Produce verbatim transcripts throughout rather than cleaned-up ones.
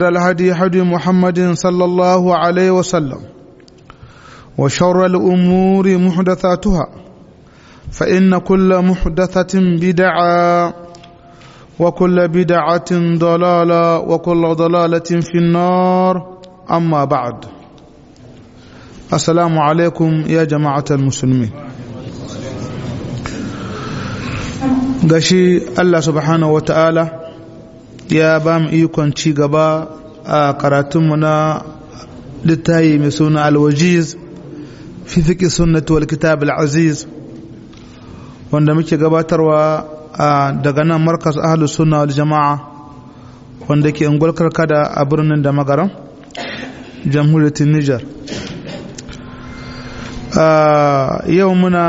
الهدي هدي محمد صلى الله عليه وسلم وشر الأمور محدثاتها فإن كل محدثة بدعة وكل بدعة ضلالة وكل ضلالة في النار أما بعد السلام عليكم يا جماعة المسلمين gashi Allah subhanahu wata'ala ya ba mu ikon ci gaba a karatunmu na littafi mai suna alwajiz fi fiqh sunnati wal kitab al aziz wanda muke gabatarwa daga nan markas ahlus sunna wal jamaa wanda ke ungul karkada a birnin da magaram jamhuriyar Niger. Yau muna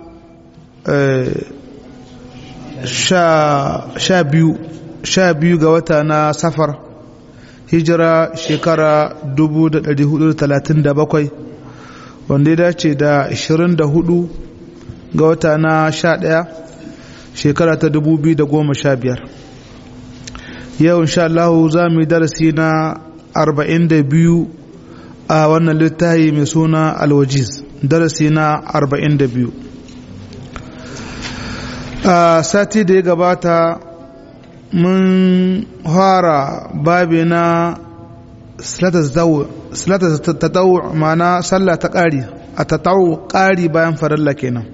sha biyu sha biyu ga wata na safar hijira shekara dubu da ɗari hudu da talatin da bakwai wanda ya dace da ashirin da hudu ga wata na sha ɗaya shekara ta dubu biyu da goma sha biyar. Yau insha Allah za mu yi darasi na arba'in da biyu a wannan littafi mai suna alwajiz, darasi na arba'in da biyu. a sati da ya gabata mun fara babi na salatar tatawu ma'ana sallah ta ƙari a tatawu ƙari bayan farilla kenan.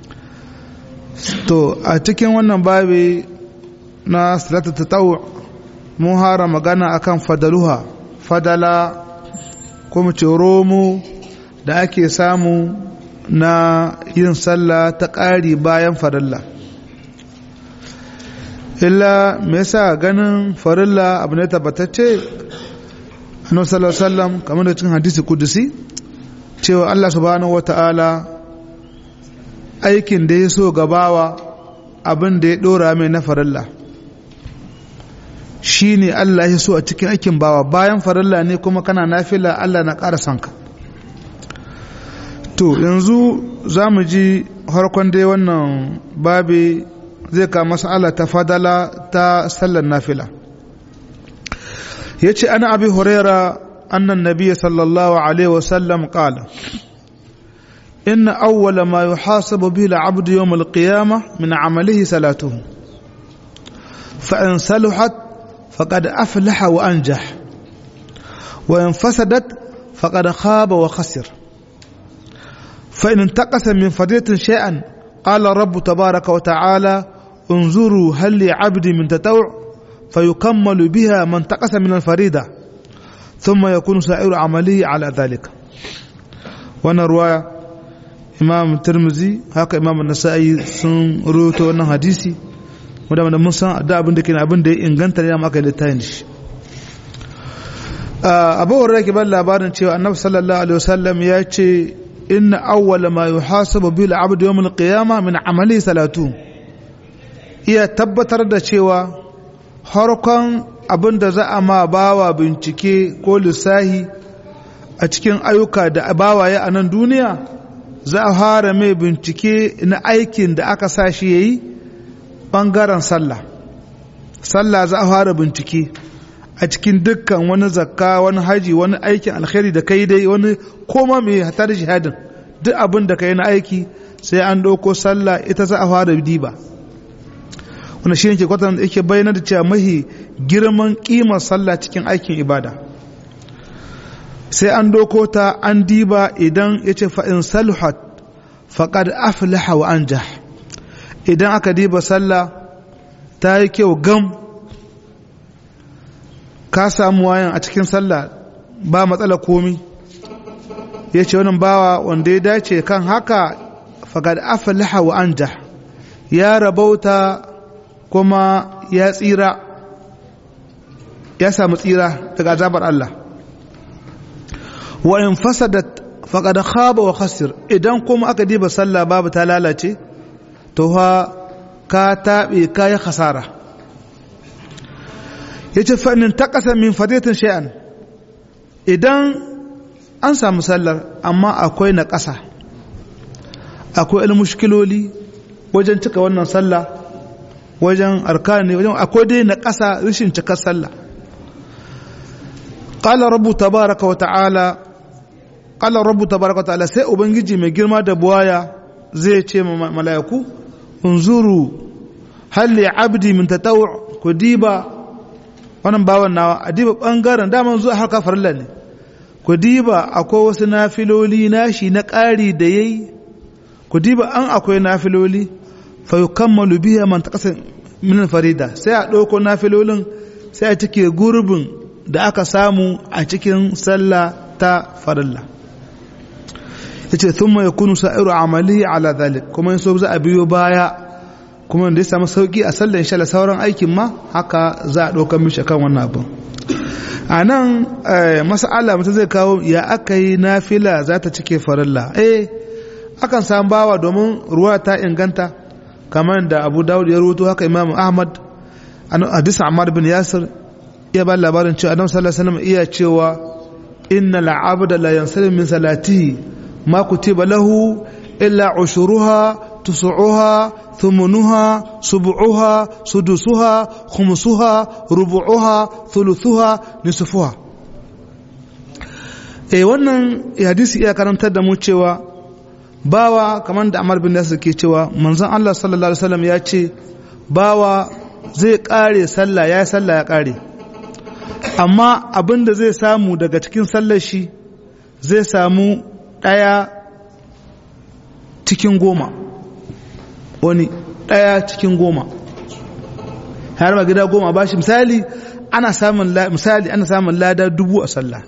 To a cikin wannan babi na salatar tatawu mun fara magana akan fadaluha, fadala kuma ce romo da ake samu na yin sallah ta ƙari bayan farilla. illa me yasa ganin farilla abu ne tabbatacce annabi sallallahu alaihi wasallam kamar da cikin hadisi kudusi cewa Allah subhanahu wataala aikin da ya so gabawa abin da ya dora mai na farilla shine Allah ya so a cikin aikin bawa bayan farilla ne kuma kana nafila Allah na ƙara sanka. To yanzu zamu ji harkon dai wannan babi zai ka mas'ala ta fadala ta sallar nafila. Yace ana abi huraira anna an-nabiy sallallahu alaihi wasallam qala inna awwala ma yuhasabu bihi al-'abdu yawm al-qiyamah min 'amalihi salatuhu fa in saluhat faqad aflaha wa anjah wa in fasadat faqad khaba wa khasir fa in intaqasa min fadilatin shay'an qala rabbu tabaraka wa ta'ala انظروا هل لعبد من تطوع فيكمل بها من تقص من الفريضة ثم يكون سائر عمله على ذلك. وانا رواية امام الترمذي هكا امام النسائي سن رويته وانا حديثي ودا من موسى da abin da kina abin da ya inganta ne maka littafin shi. Abu Hurairah ke ba labarin cewa Annabi sallallahu alaihi wasallam ya ce inna awwala ma yuhasabu bil 'abdu yawm al-qiyamah min 'amali salatu. Iya tabbatar da cewa harkon abin da za a ma bawa bincike ko lissahi a cikin ayyuka da bawaye a nan duniya za a fara mai bincike na aikin da aka sa shi yayi bangaren sallah. Sallah za a fara bincike a cikin dukkan wani zakka, wani haji, wani aikin alkhairi da kai dai, wani koma mai hatar jihadin, duk abin da kai na aiki sai an ɗauko sallah ita za a fara diba. Wanda shi yake kwatan yake bayyana da cewa mahi girman kimar sallah cikin aikin ibada sai an doko ta an diba idan yace fa in saluhat faqad aflaha wa anjah idan aka diba sallah ta yi kyau gam ka samu wayan a cikin sallah ba matsala komi yace wannan bawa wanda ya dace kan haka faqad aflaha wa anjah ya rabauta kuma ya tsira ya samu tsira daga azabar Allah. Wa in fasadat faqad khaba wa khasir idan kuma aka diba sallah babu ta lalace to ha ka tabe kai khasara. Yace fa in taqasa min fadilatin shay'an idan an samu sallar amma akwai na ƙasa akwai almushkiloli wajen cika wannan sallah wajen arkani wajen akwai dai na ƙasa rashin cikar sallah qala rabbu tabaraka wa ta'ala qala rabbu tabaraka wa ta'ala sai ubangiji mai girma da buwaya zai ce ma mala'iku unzuru hal li abdi min tatawwu ku diba wannan bawan nawa a diba bangaren daman zuwa haka farilla ne ku diba akwai wasu nafiloli nashi na ƙari da yayi ku diba an akwai nafiloli fa yukammalu biha man taqasa min farida sai a dauko nafilolin sai a cike gurbin da aka samu a cikin sallah ta farilla yace thumma yakunu sa'iru amali ala dhalik kuma yaso za a biyo baya kuma da ya samu sauki a sallar insha Allah sauran aikin ma haka za a dauka mishi kan wannan abin anan mas'ala mutum zai kawo ya akai nafila za ta cike farilla eh akan samu bawa domin ruwa ta inganta kamar da Abu Dawud ya rubuto haka Imam Ahmad an hadisi Ammar bin Yasir ya ba labarin cewa Annabi sallallahu alaihi wasallam iya cewa innal abda la yansalim min salatihi ma kutiba lahu illa ushuruha tusuha thumunuha subuha sudusuha khumsuha rubuha thuluthuha nisfuha eh wannan hadisi iya karantar da mu cewa bawa kamar da Ammar bin Yasir ke cewa manzon Allah sallallahu alaihi wasallam ya ce bawa zai kare sallah ya sallah ya kare amma abinda zai samu daga cikin sallar shi zai samu daya cikin goma wani daya cikin goma har ma gida goma bashi misali ana samun misali ana samun lada dubu a sallah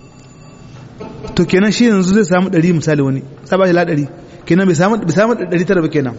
to kenan shi yanzu zai samu ɗari misali wani sai ba shi ladari kenan bai samu bai samu ɗari tara ba kenan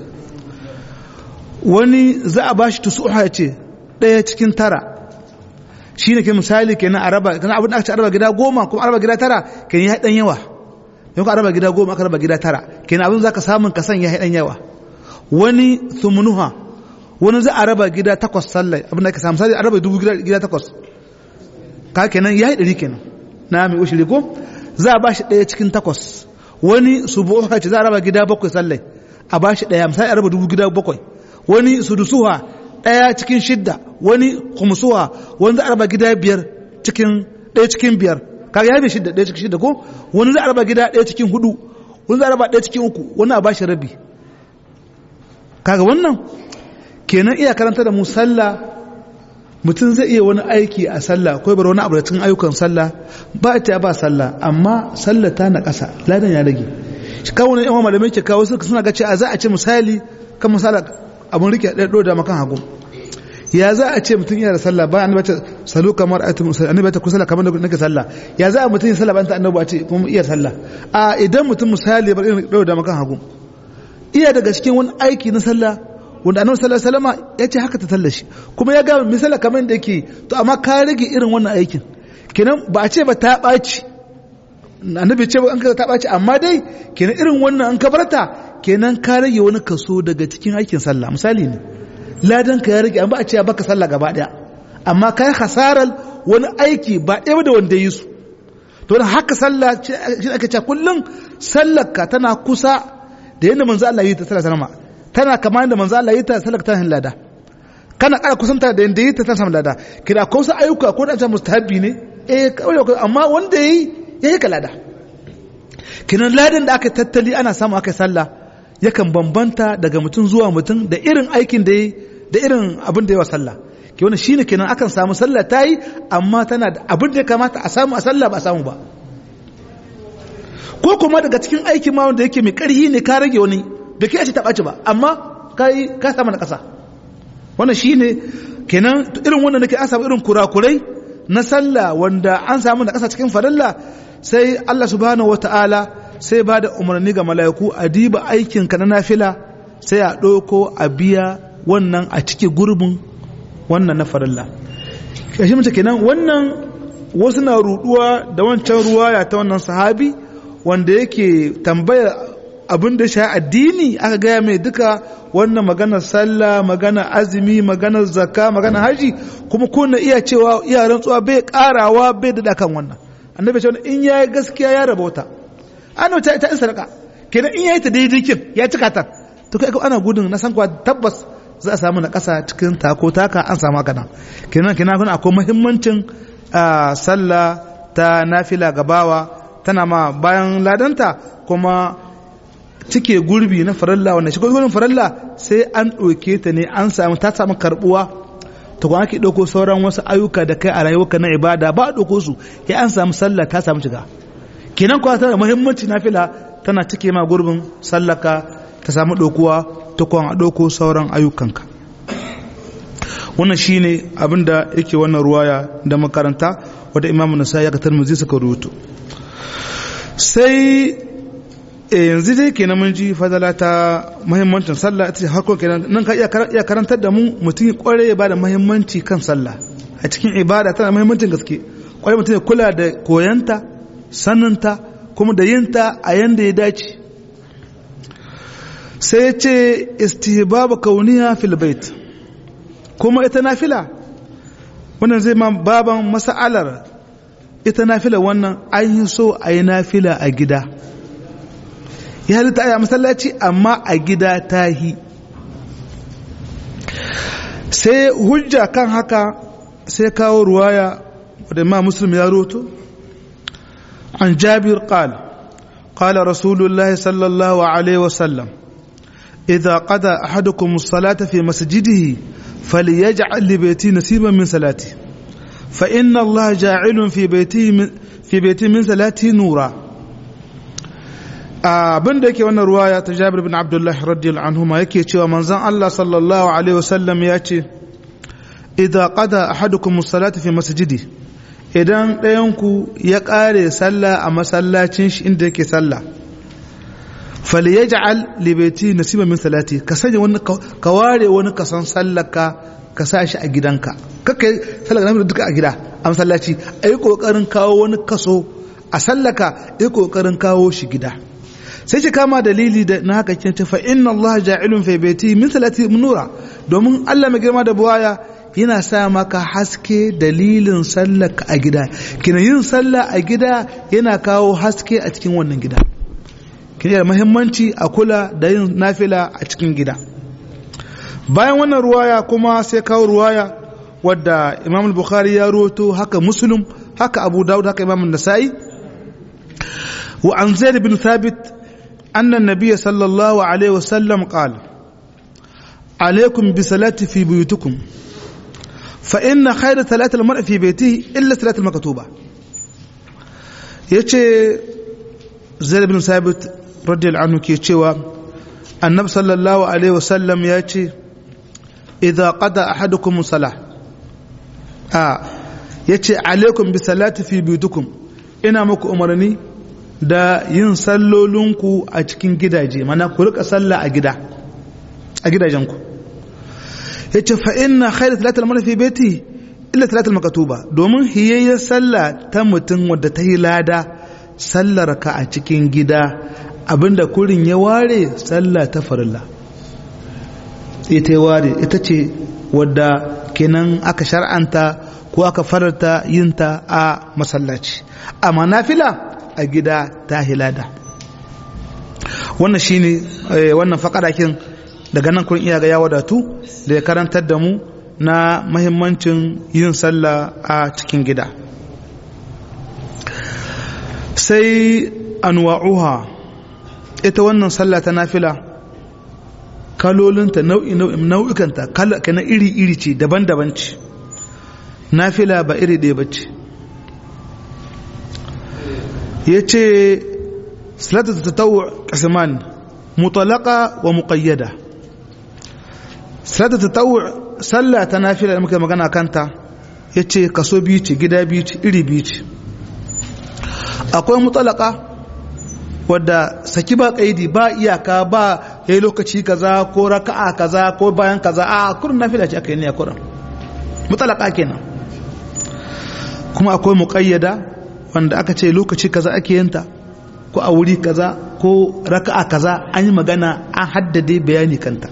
wani za a bashi tusuha ya ce ɗaya cikin tara shi ne ke misali kenan a raba kenan abin da aka ce a raba gida goma kuma a raba gida tara kenan ya ɗan yawa yau ka raba gida goma aka raba gida tara kenan abin za ka samun kasan ya ɗan yawa wani thumunuha wani za a raba gida takwas sallai abin da ka samu misali a raba dubu gida takwas ka kenan ya yi ɗari kenan na mai ushiri ko za a ba shi ɗaya cikin takwas wani subuha ce za a raba gida bakwai sallai a ba shi ɗaya misali a raba dubu gida bakwai wani sudusuha ɗaya cikin shidda wani khumsuha wani za a raba gida biyar cikin ɗaya cikin biyar kaga ya bi shidda ɗaya cikin shidda ko wani za a raba gida ɗaya cikin hudu wani za a raba ɗaya cikin uku wani a ba shi rabi kaga wannan kenan iya karanta da mu sallah mutum zai iya wani aiki a sallah ko bar wani abu da cikin ayyukan sallah ba ta ba sallah amma sallah ta na ƙasa ladan ya rage shi kawo ne yawan malamai ke kawo suka suna ga cewa za a ce misali kan misala abun rike ɗaya ɗo da makan hagu ya za a ce mutum yana da sallah ba annabi ta salu kamar ayatu annabi ta kusala kamar nake sallah ya za a mutum sallah ba ta annabi ce kuma iya sallah a idan mutum misali bar irin ɗo da makan hagu iya daga cikin wani aiki na sallah wanda annabi sallallahu alaihi wasallam ya ce haka ta tallashi kuma ya ga misala kamar da yake to amma ka rage irin wannan aikin kenan ba a ce ba ta ɓaci annabi ce ba an ka ta ɓaci amma dai kenan irin wannan an ka barta kenan ka rage wani kaso daga cikin aikin sallah misali ne ladan ka ya rage an ba a ce baka sallah gaba daya amma kai hasarar wani aiki ba ɗaya da wanda yi su to haka sallah shi ake cewa kullum sallar ka tana kusa da yadda manzo Allah yi ta sallallahu alaihi wasallam tana kamar da manzo Allah yi ta sallar ta hin lada kana ƙara kusanta da yanda yi ta samu lada kira ko su ayyuka ko da ta mustahabi ne eh kawai amma wanda yayi yayi ka lada kinan ladan da aka tattali ana samu aka sallah yakan bambanta daga mutum zuwa mutum da irin aikin da yayi da irin abin da yawa sallah ke wannan shine kenan akan samu sallah tayi amma tana da abin da ya kamata a samu a sallah ba a samu ba ko kuma daga cikin aikin ma wanda yake mai ƙarhi ne ka rage wani da kai ce ta ɓaci ba amma kai ka samu na ƙasa wannan shine kenan irin wannan nake an samu irin kurakurai na sallah wanda an samu na ƙasa cikin farilla sai Allah subhanahu wataala sai ba da umarni ga mala'iku a diba aikin ka na nafila sai a ɗauko a biya wannan a cike gurbin wannan na farilla kashi mace kenan wannan wasu na ruduwa da wancan ruwaya ta wannan sahabi wanda yake tambaya abin da shi addini aka gaya mai duka wannan maganar sallah maganar azumi maganar zakka maganar haji kuma ko na iya cewa iya rantsuwa bai karawa bai da kan wannan annabi ce in yayi gaskiya ya rabauta ana ta ta sarka kenan in yayi ta daidai kin ya cika ta to kai ana gudun na san kuwa tabbas za a samu na kasa cikin tako taka an samu kana kenan kenan kuna akwai muhimmancin sallah ta nafila gabawa tana ma bayan ladanta kuma cike gurbi na faralla wannan shi gurbin faralla sai an ɗauke ta ne an samu ta samu karbuwa to kuma ake ɗauko sauran wasu ayyuka da kai a rayuwarka na ibada ba a ɗauko su ya an samu sallah ta samu shiga kenan kuwa tana da muhimmanci nafila tana cike ma gurbin sallaka ta samu ɗaukuwa ta kuma a ɗauko sauran ayyukanka wannan shine abinda yake wannan ruwaya da makaranta wadda imamu Nasa'i ya katar muzi suka rubuto sai yanzu dai kenan mun ji fadala ta muhimmancin sallah ita ce harkar kenan nan ka iya karantar da mu mutum kware ya bada muhimmanci kan sallah a cikin ibada tana muhimmancin gaske kware mutum ya kula da koyanta saninta kuma da yinta a yanda ya dace sai ya ce istihbab kauniya fil bait kuma ita nafila wannan zai ma baban mas'alar ita nafila wannan an yi so a yi nafila a gida ya halitta a masallaci amma a gida ta yi sai hujja kan haka sai kawo ruwaya wadda ma muslim ya roto an jabir qala qala rasulullahi sallallahu alaihi wasallam idha qada ahadukum as-salata fi masjidihi falyaj'al li bayti nasiban min salati fa inna allaha ja'ilun fi baytihi fi bayti min salati nura abin da yake wannan ruwaya ta Jabir bin Abdullah radiyallahu anhuma yake cewa manzon Allah sallallahu alaihi wasallam ya ce idza qada ahadukum as-salata fi masjidi idan ɗayanku ya ƙare sallah a masallacin shi inda yake sallah falyaj'al li bayti nasiban min salati ka sanya wani ka ware wani kasan sallaka ka sa shi a gidanka kake sallar da duka a gida a masallaci ayi kokarin kawo wani kaso a sallaka ayi kokarin kawo shi gida sai ki kama dalili da na haka kin fa inna Allah ja'ilun fi baiti min salati nura domin Allah mai girma da buwaya yana sa maka haske dalilin sallaka a gida kina yin sallah a gida yana kawo haske a cikin wannan gida kina da muhimmanci a kula da yin nafila a cikin gida bayan wannan ruwaya kuma sai kawo ruwaya wadda Imam al-Bukhari ya rawaito haka Muslim haka Abu Dawud haka Imam an-Nasa'i wa an Zaid bin Thabit أن النبي صلى الله عليه وسلم قال عليكم بصلاة في بيوتكم فإن خير صلاة المرء في بيته إلا صلاة المكتوبة يتشي زيد بن ثابت رضي الله عنه كيتشيوا النبي صلى الله عليه وسلم يتشي إذا قضى أحدكم الصلاة آه يتشي عليكم بصلاة في بيوتكم إنا مكو أمرني da yin sallolinku a cikin gidaje mana ku rika sallah a gida a gidajenku yace fa inna khayra salatil mar'i fi baiti illa salatul maktuba domin hiyayya sallah ta mutum wadda ta yi lada sallar ka a cikin gida abinda kurin ya ware sallah ta farilla ita ya ware ita ce wadda kenan aka shar'anta ko aka farata yinta a masallaci amma nafila a gida ta hilada wannan shine wannan fakarakin daga nan kun iya ga ya wadatu da ya karantar da mu na mahimmancin yin sallah a cikin gida sai anwa'uha ita wannan sallah ta nafila kalolinta nau'i nau'ikanta kana iri iri ce daban-daban ce nafila ba iri ɗaya bace yace salatu tatawwu qisman mutlaqa wa muqayyada salatu tatawwu sallah ta nafila da muke magana kanta yace kaso biyu ce gida biyu ce iri biyu ce akwai mutlaqa wadda saki ba kaidi ba iyaka ba yayi lokaci kaza ko raka'a kaza ko bayan kaza a kurin nafila ce aka yi ne a kurin mutlaqa kenan kuma akwai muqayyada wanda aka ce lokaci kaza ake yinta ko a wuri kaza ko raka'a kaza an yi magana an haddade bayani kanta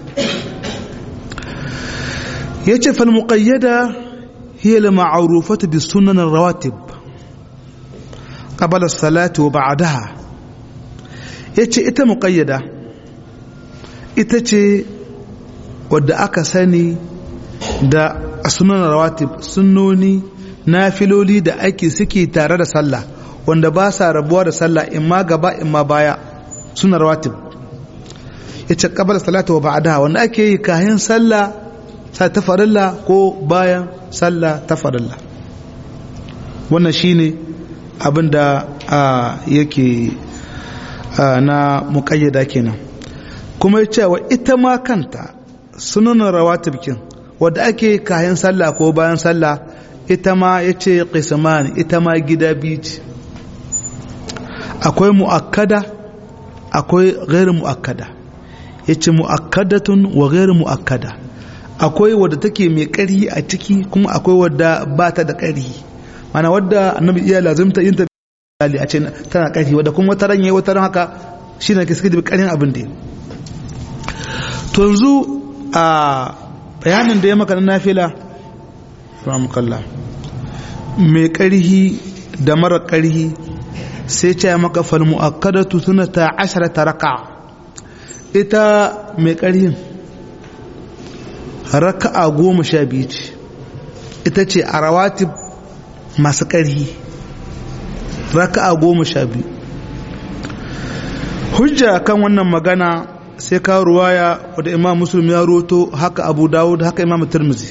yace fal muqayyada hiya al ma'rufatu bis sunan ar rawatib qabla as-salati wa ba'daha yace ita muqayyada ita ce wadda aka sani da sunan rawatib sunnoni nafiloli da ake suke tare da sallah wanda ba sa rabuwa da sallah imma gaba imma baya suna rawatib yace qabla salatu wa ba'daha wanda ake yi kayan sallah sai ta farilla ko bayan sallah ta farilla wannan shine abinda yake na muqayyada kenan kuma yace wa ita ma kanta sunanan rawatib kin wanda ake kayan sallah ko bayan sallah ita ma yace qisman ita ma gida biyu akwai muakkada akwai ghairu muakkada yace muakkadatun wa ghairu muakkada akwai wadda take mai ƙarhi a ciki kuma akwai wadda ba ta da ƙarhi mana wadda annabi iya lazimta yin ta a ce tana ƙarhi wadda kuma wata ran yayi wata ran haka shine ke suke da ƙarhin abin da to yanzu a bayanin da ya maka na nafila rahmukallah mai ƙarhi da mara ƙarhi sai ce maka fal muakkadatu sunata asharata raka'a ita mai ƙarhin raka'a goma sha biyu ce ita ce a rawatib masu ƙarhi raka'a goma sha biyu hujja kan wannan magana sai ka ruwaya wadda imam muslim ya roto haka abu dawud haka imam tirmizi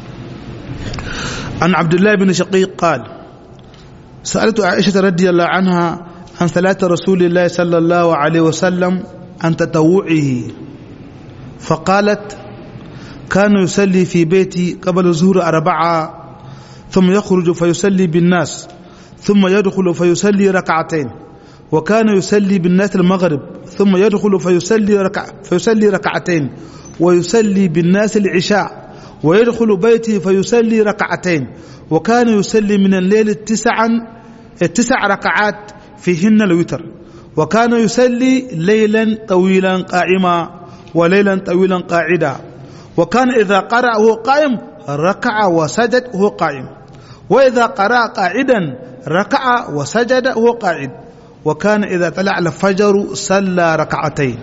an abdullahi bin shaqiq qal sa'altu aisha radiyallahu anha an salati rasulillahi sallallahu alaihi wasallam an tatawu'ihi faqalat كان يصلي في بيتي قبل الظهر أربعة ثم يخرج فيصلي بالناس ثم يدخل فيصلي ركعتين وكان يصلي بالناس المغرب ثم يدخل فيصلي ركع فيصلي ركعتين ويصلي بالناس العشاء ويدخل بيتي فيصلي ركعتين وكان يصلي من الليل تسعا تسع ركعات فيهن الوتر وكان يصلي ليلا طويلا قائما وليلا طويلا قاعدا وكان إذا قرأ وهو قائم ركع وسجد وهو قائم وإذا قرأ قاعدا ركع وسجد وهو قاعد وكان إذا طلع الفجر صلى ركعتين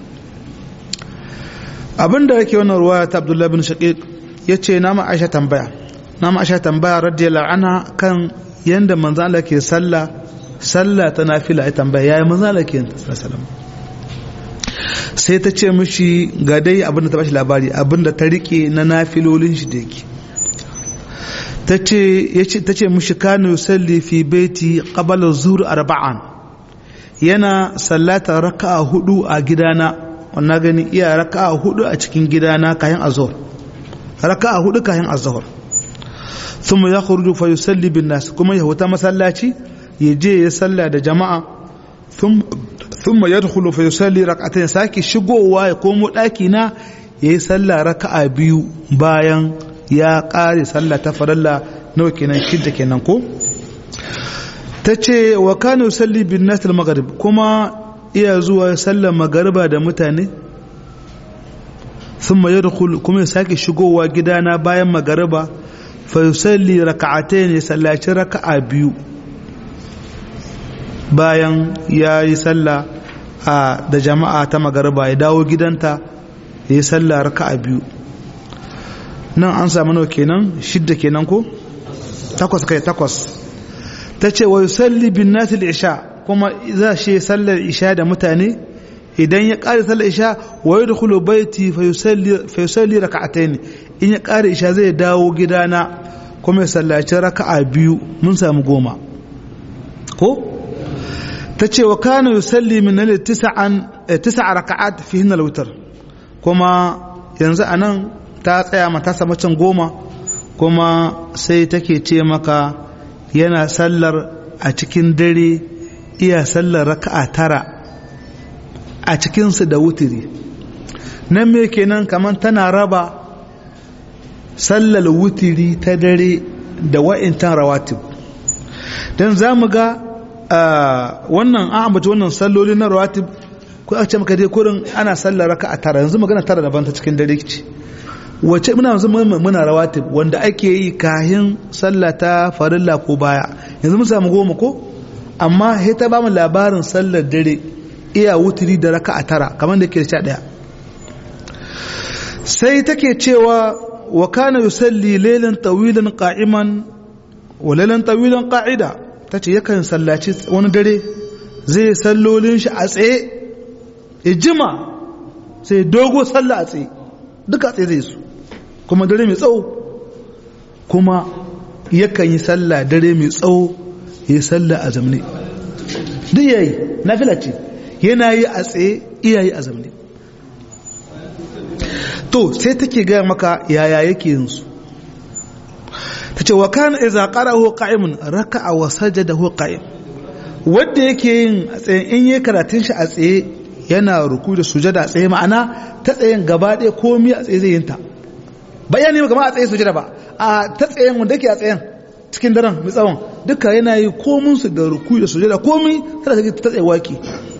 abinda yake wannan ruwaya ta Abdullah bin Shaqiq yace na ma Aisha tambaya na ma Aisha tambaya radiyallahu anha kan yanda manzo Allah ke sallah sallah ta nafila ai tambaya yayi manzo Allah ke sallallahu sai ta ce mishi ga dai abinda ta bashi labari abinda ta rike na nafilolin shi da yake tace yace tace mishi kana yusalli fi baiti qabla az-zuhr arba'an yana sallata raka'a hudu a gidana wannan gani iya raka'a hudu a cikin gidana kayan azhar raka'a hudu kayan azhar thumma yakhruju fa yusalli bin nas kuma ya huta masallaci yaje ya salla da jama'a thumma thumma yadkhulu fa yusalli rak'atayn saki shigowa ya komo daki na yayi sallah raka'a biyu bayan ya kare sallah ta farilla nawa kenan shidda kenan ko tace wa kana yusalli bin nas al maghrib kuma iya zuwa sallar magriba da mutane thumma yadkhulu kuma saki shigowa gidana bayan magriba fa yusalli rak'atayn sallaci raka'a biyu bayan ya yi sallah da jama'a ta magarba ya dawo gidanta ya yi sallah raka'a biyu nan an samu nawa kenan shidda kenan ko takwas kai takwas ta ce wa yusalli bin nasi al-isha kuma za shi sallar isha da mutane idan ya ƙare sallar isha wa yadkhulu baiti fa yusalli fa yusalli raka'atayn in ya ƙare isha zai dawo gidana kuma ya sallaci raka'a biyu mun samu goma ko ta ce wa kana yusalli min al tis'an tis'a raka'at fihin al witr kuma yanzu anan ta tsaya mata sa macen goma kuma sai take ce maka yana sallar a cikin dare iya sallar raka'a tara a cikin su da wutiri nan me kenan kaman tana raba sallar wutiri ta dare da wa'intan rawatib dan zamu ga wannan an ambaci wannan salloli na rawatib ko a ce maka dai kurin ana sallar raka'a tara yanzu magana tara daban ta cikin dare ce wace muna yanzu muna rawatib wanda ake yi kahin sallah ta farilla ko baya yanzu mun samu goma ko amma sai ta ba mu labarin sallar dare iya wutiri da raka'a tara kamar da ke sha daya sai take cewa wa kana yusalli laylan tawilan qa'iman walalan tawilan qa'ida tace yakan sallaci wani dare zai sallolin shi a tsaye ijima sai dogo sallah a tsaye duka tsaye zai su kuma dare mai tsawo kuma yakan yi sallah dare mai tsawo ya yi sallah a zamne duk yayi nafila ce yana yi a tsaye iyayi a zamne to sai take gaya maka yaya yake yin su tace wa kana idza qara'ahu qa'imun raka'a wa sajadahu qa'im wanda yake yin a tsaye in yi karatun shi a tsaye yana ruku da sujada a tsaye ma'ana ta tsayen gaba ɗaya komai a tsaye zai yin ta bayani kamar a tsaye sujada ba a ta tsayen wanda yake a tsayen cikin daren mai tsawon duka yana yi komun su da ruku da sujada komai tana ta tsaye waki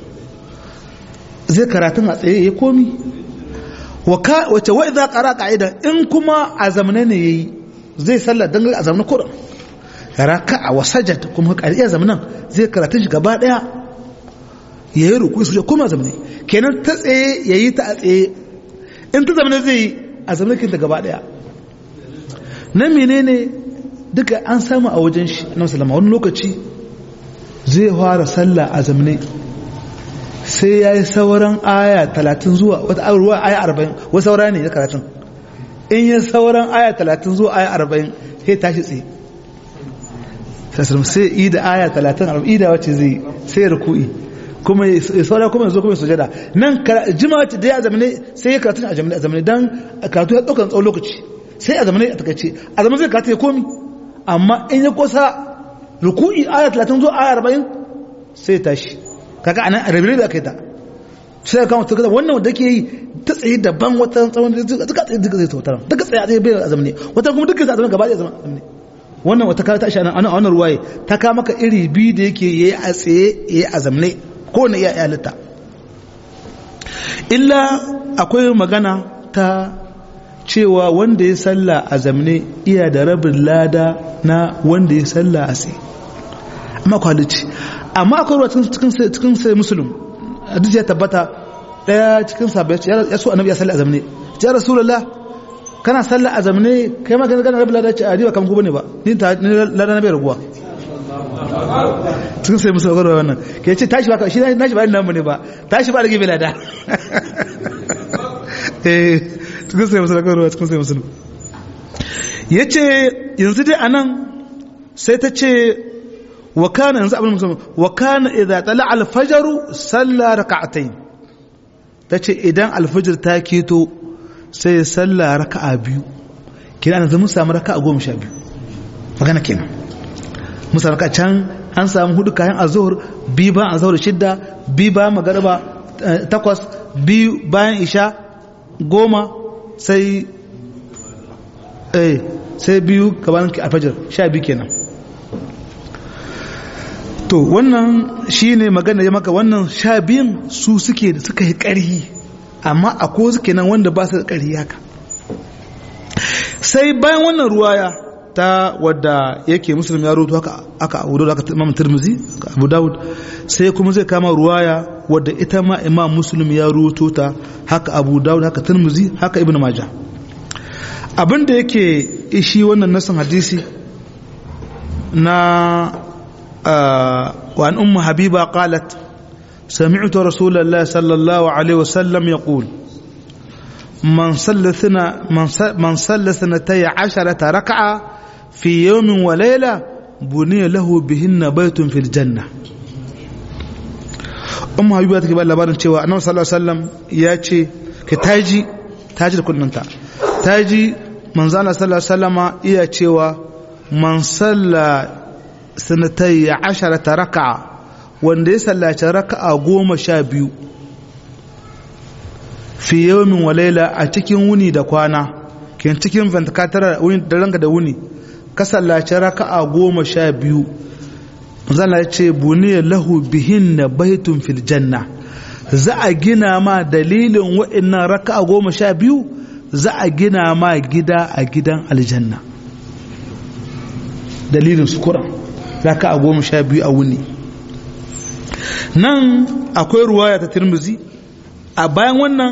zai karatun a tsaye ya komi wace wa idza qara qa'ida in kuma a zamanin ne yayi zai sallar dan a zamanin Qur'an raka'a wa sajada kuma qariya zamanin zai karatun shi gaba daya yayi ruku sujada kuma zamanin kenan ta tsaye yayi ta a tsaye in ta zamanin zai a zamanin kinta gaba daya nan menene duka an samu a wajen shi annabi sallama wani lokaci zai fara sallah a zamanin sai ya yi sauran aya talatin zuwa wata ruwa aya arba'in wasu saura ne ya karatun in yi sauran aya talatin zuwa aya arba'in sai tashi tsaye sai yi da aya talatin arba'in da wacce zai sai ruku'i kuma ya saura kuma ya zo kuma ya sujada nan jima wacce da ya zamane sai ya karatun a zamane don karatu ya ɗaukar tsawon lokaci sai a zamane a takaice a zamane zai karatu ya komi amma in ya kosa ruku'i aya talatin zuwa aya arba'in sai ya tashi kaga anan arabi da kai ta sai ka mutu kaza wannan wanda ke yi ta tsaye daban wata tsawon duka tsaye duka zai tautar duka tsaye a tsaye bai azamne wata kuma duka zai azamne gaba da azamne wannan wata ka ta shi anan a wannan ruwaye ta ka maka iri biyu da yake yayi a tsaye yayi azamne ko ne iya halitta illa akwai magana ta cewa wanda ya salla azamne iya da rabin lada na wanda ya salla a tsaye amma kwalici amma akwai ruwa cikin cikin sai musulun hadisi ya tabbata daya cikin sahabbai ya so annabi ya salla azamne ya rasulullah kana salla azamne kai ma kana rabbi lada ce a riba kam ku bane ba ni ta ni lada na bai raguwa cikin sai musulun ruwa wannan ke ce tashi ba shi nashi ba nan bane ba tashi ba rage bai lada eh cikin sai musulun ruwa cikin sai musulun yace yanzu dai anan sai ta ce وكان ينزع ابن مسلم وكان اذا طلع الفجر صلى ركعتين tace idan alfajir ta keto sai ya salla raka'a biyu kina da mun samu raka'a goma sha biyu magana kenan mun samu raka'a can an samu hudu kayan azhur bi ba azhur shidda bi ba magariba takwas bi bayan isha goma sai eh sai biyu gaban alfajir sha biyu kenan to wannan shi ne magana ya maka wannan sha biyun su suke suka yi ƙarhi amma akwai suke nan wanda ba su da ƙarhi haka sai bayan wannan ruwaya ta wadda yake musulmi ya rubuta haka aka abu da aka imam tirmizi abu dawud sai kuma zai kama ruwaya wadda ita ma imam muslim ya rubuto ta haka abu dawud haka tirmizi haka ibn majah abinda yake ishi wannan nasan hadisi na وعن أم حبيبة قالت سمعت رسول الله صلى الله عليه وسلم يقول من صلى من صلى سنتي عشرة ركعة في يوم وليلة بني له بهن بيت في الجنة أم حبيبة تكبر لبارن cewa annabi sallallahu alaihi wasallam ya ce ka taji taji da kunnanta taji manzo Allah sallallahu alaihi wasallama iya cewa man salla sanatai asharata raka'a wanda ya sallaci raka'a goma sha biyu fi yawmin wa layla a cikin wuni da kwana kin cikin vantakatar wuni da ranka da wuni ka sallaci raka'a goma sha biyu zan ce buniya lahu bihinna baitun fil janna za a gina ma dalilin wa'annan raka'a goma sha biyu za a gina ma gida a gidan aljanna dalilin sukura raka a goma sha biyu a wuni nan akwai ruwaya ta tirmizi a bayan wannan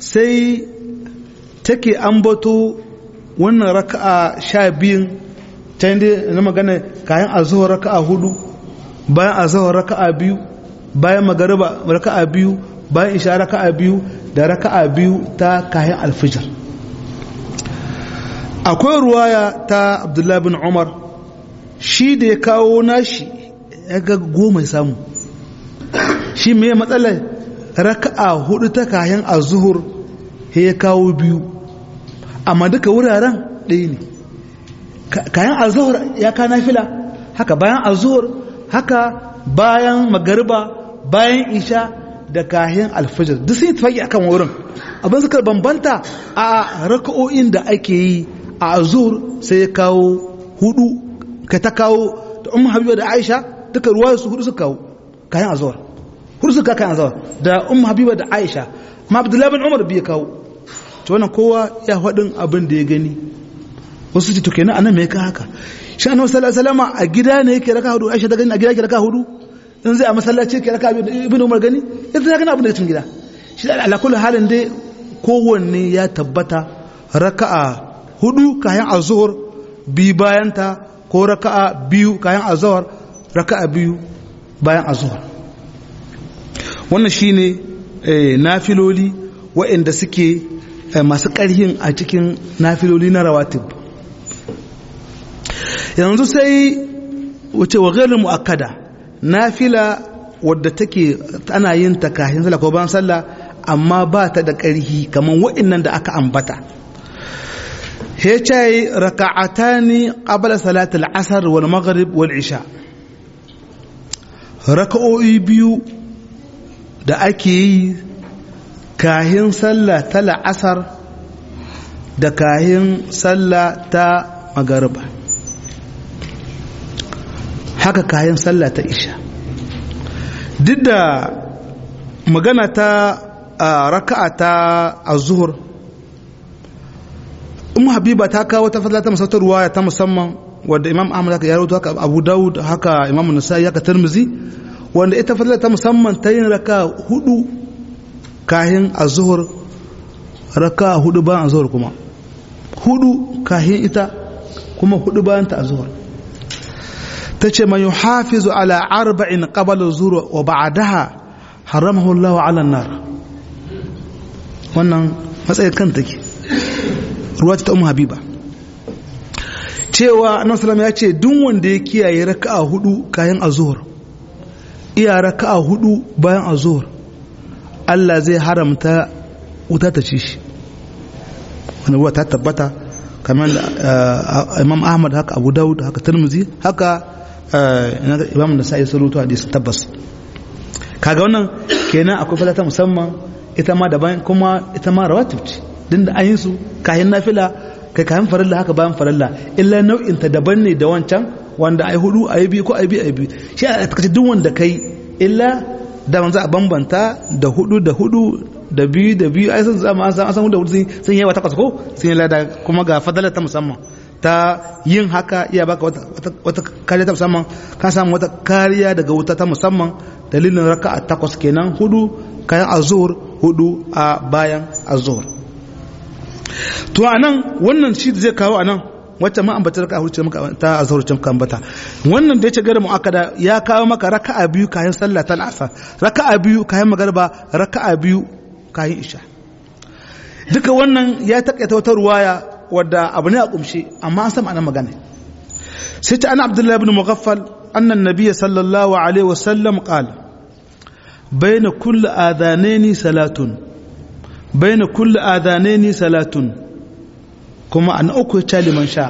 sai take ambato wannan raka'a sha biyun can dai na magana kayan azhar raka'a hudu bayan azhar raka'a biyu bayan magariba raka'a biyu bayan isha raka'a biyu da raka'a biyu ta kayan alfijir. Akwai ruwaya ta Abdullahi bin Umar shi da ya kawo nashi ya ga goma samu, shi mai matsalar raka'a hudu ta kayan azhur ya kawo biyu amma duka wuraren ɗaya ne. Kayan azhur ya ka nafila haka bayan azhur haka bayan magariba bayan isha da kayan alfajir duk sun yi tafaki akan wurin. Abin suka bambanta a raka'o'in da ake yi a azhur sai ya kawo hudu ka ta kawo da ummu habiba da aisha duka ruwaya su hudu suka kawo kayan azhur hudu suka kayan azhur da ummu habiba da aisha ma abdullahi bin umar bai kawo. To wannan kowa ya faɗin abin da ya gani. Wasu ce to kenan anan me ka haka shi annabi sallallahu alaihi wasallam a gida ne yake raka hudu aisha da gani a gida yake raka hudu in zai a masallaci yake raka ibnu umar gani idan ya gani abin da cikin gida shi ala kullu halin dai kowanne ya tabbata raka'a hudu kayan azhur bi bayan ta ko raka'a biyu kayan azhar raka'a biyu bayan azhar. Wannan shine nafiloli waɗanda suke masu ƙarhin a cikin nafiloli na rawatib. Yanzu sai wace wa ghairu muakkada nafila wadda take ana yin ta kafin sallah ko bayan sallah amma ba ta da ƙarhi kamar waɗannan da aka ambata. He ce raka'atani qabla salatul asr wal maghrib wal isha, raka'o'i biyu da ake yi kahin sallah ta la'asar da kahin sallah ta magariba, haka kahin sallah ta isha. Duk da magana ta raka'a ta az-zuhr Ummu Habiba ta kawo ta fadla ta musautar ruwaya ta musamman wanda Imam Ahmad haka ya rawaito, haka Abu Dawud, haka Imam Nasa'i, haka Tirmidhi, wanda ita fadla ta musamman ta yin raka hudu kahin az-zuhr, raka hudu bayan az-zuhr kuma hudu kahin ita kuma hudu bayan ta az-zuhr. tace man yuhafizu ala arba'in qabla az-zuhr wa ba'daha haramahu Allah ala an-nar. Wannan matsayin kan take ruwa ta Ummu Habiba cewa Annabi sallallahu ya ce duk wanda ya kiyaye raka'a hudu kayan az-zuhr iya raka'a hudu bayan az-zuhr Allah zai haramta wuta ta ci shi. Wannan ruwa ta tabbata kamar Imam Ahmad, haka Abu Dawud, haka Tirmidhi, haka Imam Nasa'i sun rawaito hadisi tabbas. Kaga wannan kenan akwai falata musamman ita ma daban, kuma ita ma rawatib ce din da an yi su kayan nafila kai kayan farilla haka bayan farilla, illa nau'in ta daban ne da wancan wanda ai hudu ai biyu ko ai biyu ai biyu. Shi a takaice duk wanda kai illa da man za a bambanta da hudu da hudu da biyu da biyu ai sun zama an san hudu da hudu sun yi wata ko sun yi lada, kuma ga fadalar ta musamman ta yin haka iya baka wata wata kariya ta musamman, ka samu wata kariya daga wuta ta musamman dalilin raka'a takwas kenan, hudu kayan azhur, hudu a bayan azhur. To anan wannan shi da zai kawo anan wacce ma ambata raka'a hudu ce maka ta azhur ce maka ambata, wannan da yace gare muakkada ya kawo maka raka'a biyu kayan sallah ta asar, raka'a biyu kayan magriba, raka'a biyu kayan isha. Duka wannan ya takaita wata ruwaya wadda abu ne a kumshe amma an sama anan magana. Sai ta ana Abdullah ibn Mughaffal anna an-nabiy sallallahu alaihi wasallam qala bayna kulli adhanaini salatun bayna kulli adhanaini salatun, kuma an uku ta liman sha.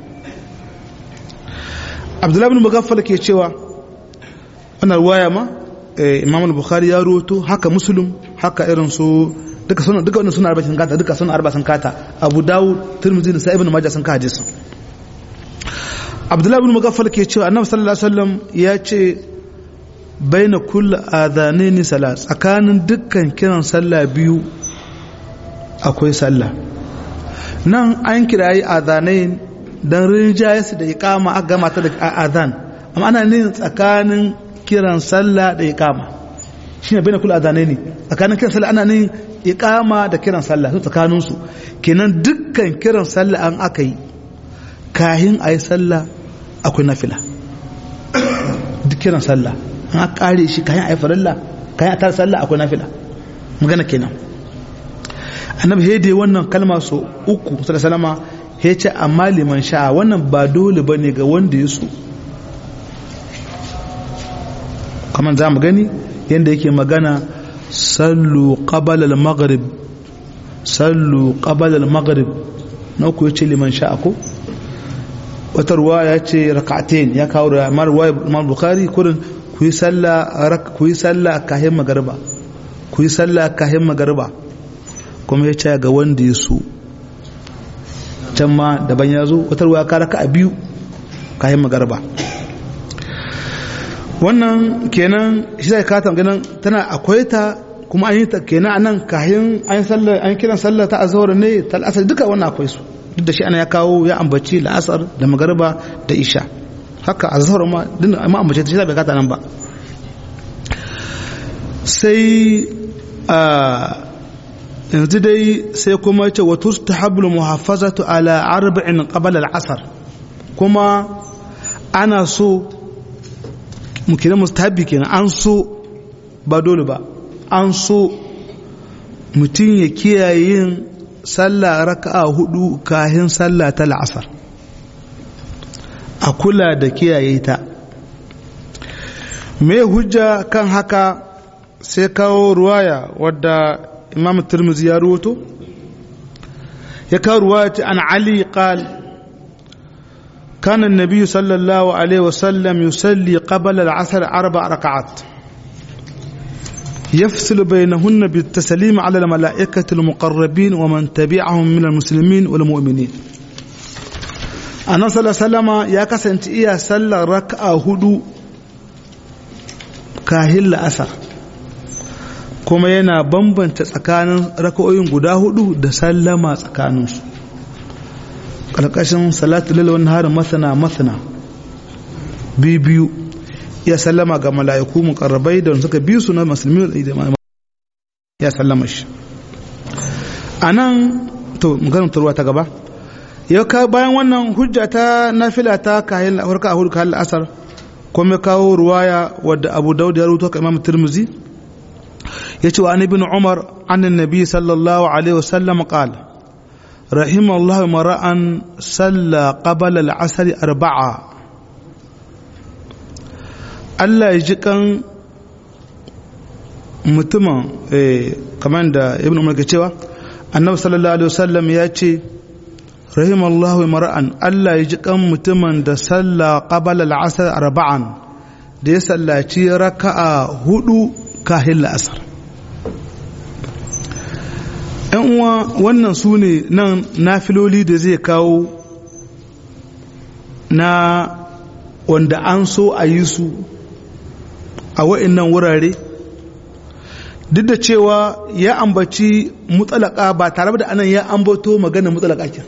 Abdullah ibn Mughaffal ke cewa wannan ruwaya ma Imam al-Bukhari ya rawaito, haka Muslim, haka irin su duka sunan duka wannan sunan arba sun kata duka sunan arba sun kata Abu Dawud, Tirmidhi da Ibn Majah sun ka hadisin. Abdullah ibn Mughaffal ke cewa Annabi sallallahu alaihi wasallam ya ce baina kulli adhanaini salat, tsakanin dukkan kiran sallah biyu akwai sallah. Nan an kirayi adhanain dan rinjaye su da iqama aka gama ta da adhan, amma ana ne tsakanin kiran sallah da iqama shine baina kulli adhanaini, tsakanin kiran sallah ana ne iqama da kiran sallah su tsakanin su kenan dukkan kiran sallah an aka yi kahin ayi sallah akwai nafila duk kiran sallah an kare shi kayan ayi farilla kayan atar sallah akwai nafila magana kenan annabi hede wannan kalma so uku sallama ya ce amma liman sha wannan ba dole bane ga wanda ya so kamar za mu gani yadda yake magana sallu qabala al-maghrib sallu qabala al-maghrib na ku yace liman sha ko wata ruwaya ce rak'atain ya kawo ramar ruwaya Imam Bukhari kurin ku yi sallah rak ku yi sallah kahin magriba ku yi sallah kahin magriba kuma ya ce ga wanda ya so can ma daban ya zo wata ruwaya ka raka a biyu kahin magriba wannan kenan shi zai kata ganin tana akwai ta kuma an yi ta kenan anan kahin an sallar an kiran sallar ta azhar ne ta asar duka wannan akwai su duk da shi ana ya kawo ya ambaci la'asar da magariba da isha haka azhar ma din amma ambace ta shi bai kata nan ba sai a yanzu dai sai kuma ce wa tustahabul muhafazatu ala arba'in qabla al-asr kuma ana so muke da mustahabi kenan an so ba dole ba an so mutum ya kiyaye yin sallah raka'a hudu kahin sallah ta la'asar a kula da kiyaye ta me hujja kan haka sai kawo ruwaya wadda imam Tirmidhi ya ruwato ya kawo ruwaya an Ali qal كان النبي صلى الله عليه وسلم يصلي قبل العصر أربع ركعات يفصل بينهن بالتسليم على الملائكة المقربين ومن تبعهم من المسلمين والمؤمنين أنا صلى الله عليه وسلم يا كسنت إيا صلى ركعة هدو كاهل أثر كما ينا بمبن تسكان ركعوين قدا هدو دا سلم سكانوس ƙarƙashin salatu lalle wani harin masana masana biyu ya sallama ga mala'iku muqarrabai da suka biyu su na musulmi ya sallama shi anan to maganar turwa ta gaba yau ka bayan wannan hujja ta nafila ta kayan farka a hudu kayan asar kuma kawo ruwaya wadda Abu Dawud ya rubuta ka Imam Tirmidhi yace wa an ibn Umar annan nabi sallallahu alaihi wasallam qala رحم الله مرأ صلى قبل العصر أربعة الله يجيكن متما كمان دا ابن عمر كتشوا النبي صلى الله عليه وسلم يأتي رحم الله مرأ الله يجيكن متما دا صلى قبل العصر أربعا دي صلى ركعة هدو كاهل العصر ‘yan uwa wannan su ne nan nafiloli da zai kawo na wanda an so a yi su a wa'innan wurare duk da cewa ya ambaci mutsalaka ba tare da anan ya ambato magana mutsalaka ke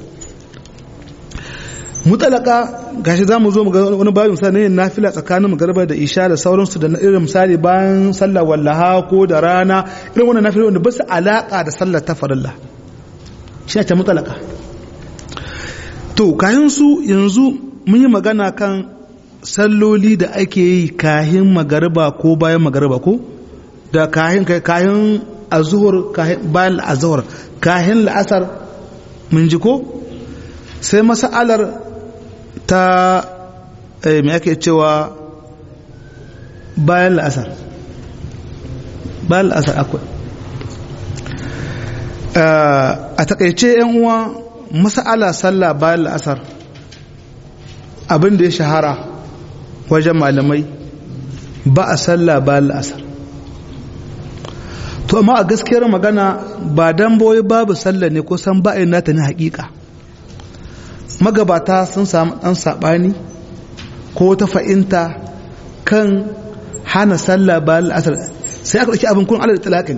mutsalaka gashi za mu zo wani bayan misali ne nafila tsakanin magarba da isha da sauransu da irin misali bayan sallah wallaha ko da rana irin wannan nafila wanda ba su alaka da sallar ta farilla shi ne ta mutsalaka to kayan su yanzu mun yi magana kan salloli da ake yi kahin magarba ko bayan magarba ko da kahin kahin azhur kahin bayan azhur kahin la'asar mun ji ko sai mas'alar ta mai ake cewa bayan la'asar bayan la'asar akwai a takaice yan uwa mas'ala sallah bayan la'asar abin da ya shahara wajen malamai ba a sallah bayan la'asar to amma a gaskiyar magana ba dan boye babu sallah ne ko san ba'in nata ne hakika magabata sun samu ɗan saɓani ko ta fa'inta kan hana sallah bayan la'asar sai aka ɗauki abin kun ala da talaƙin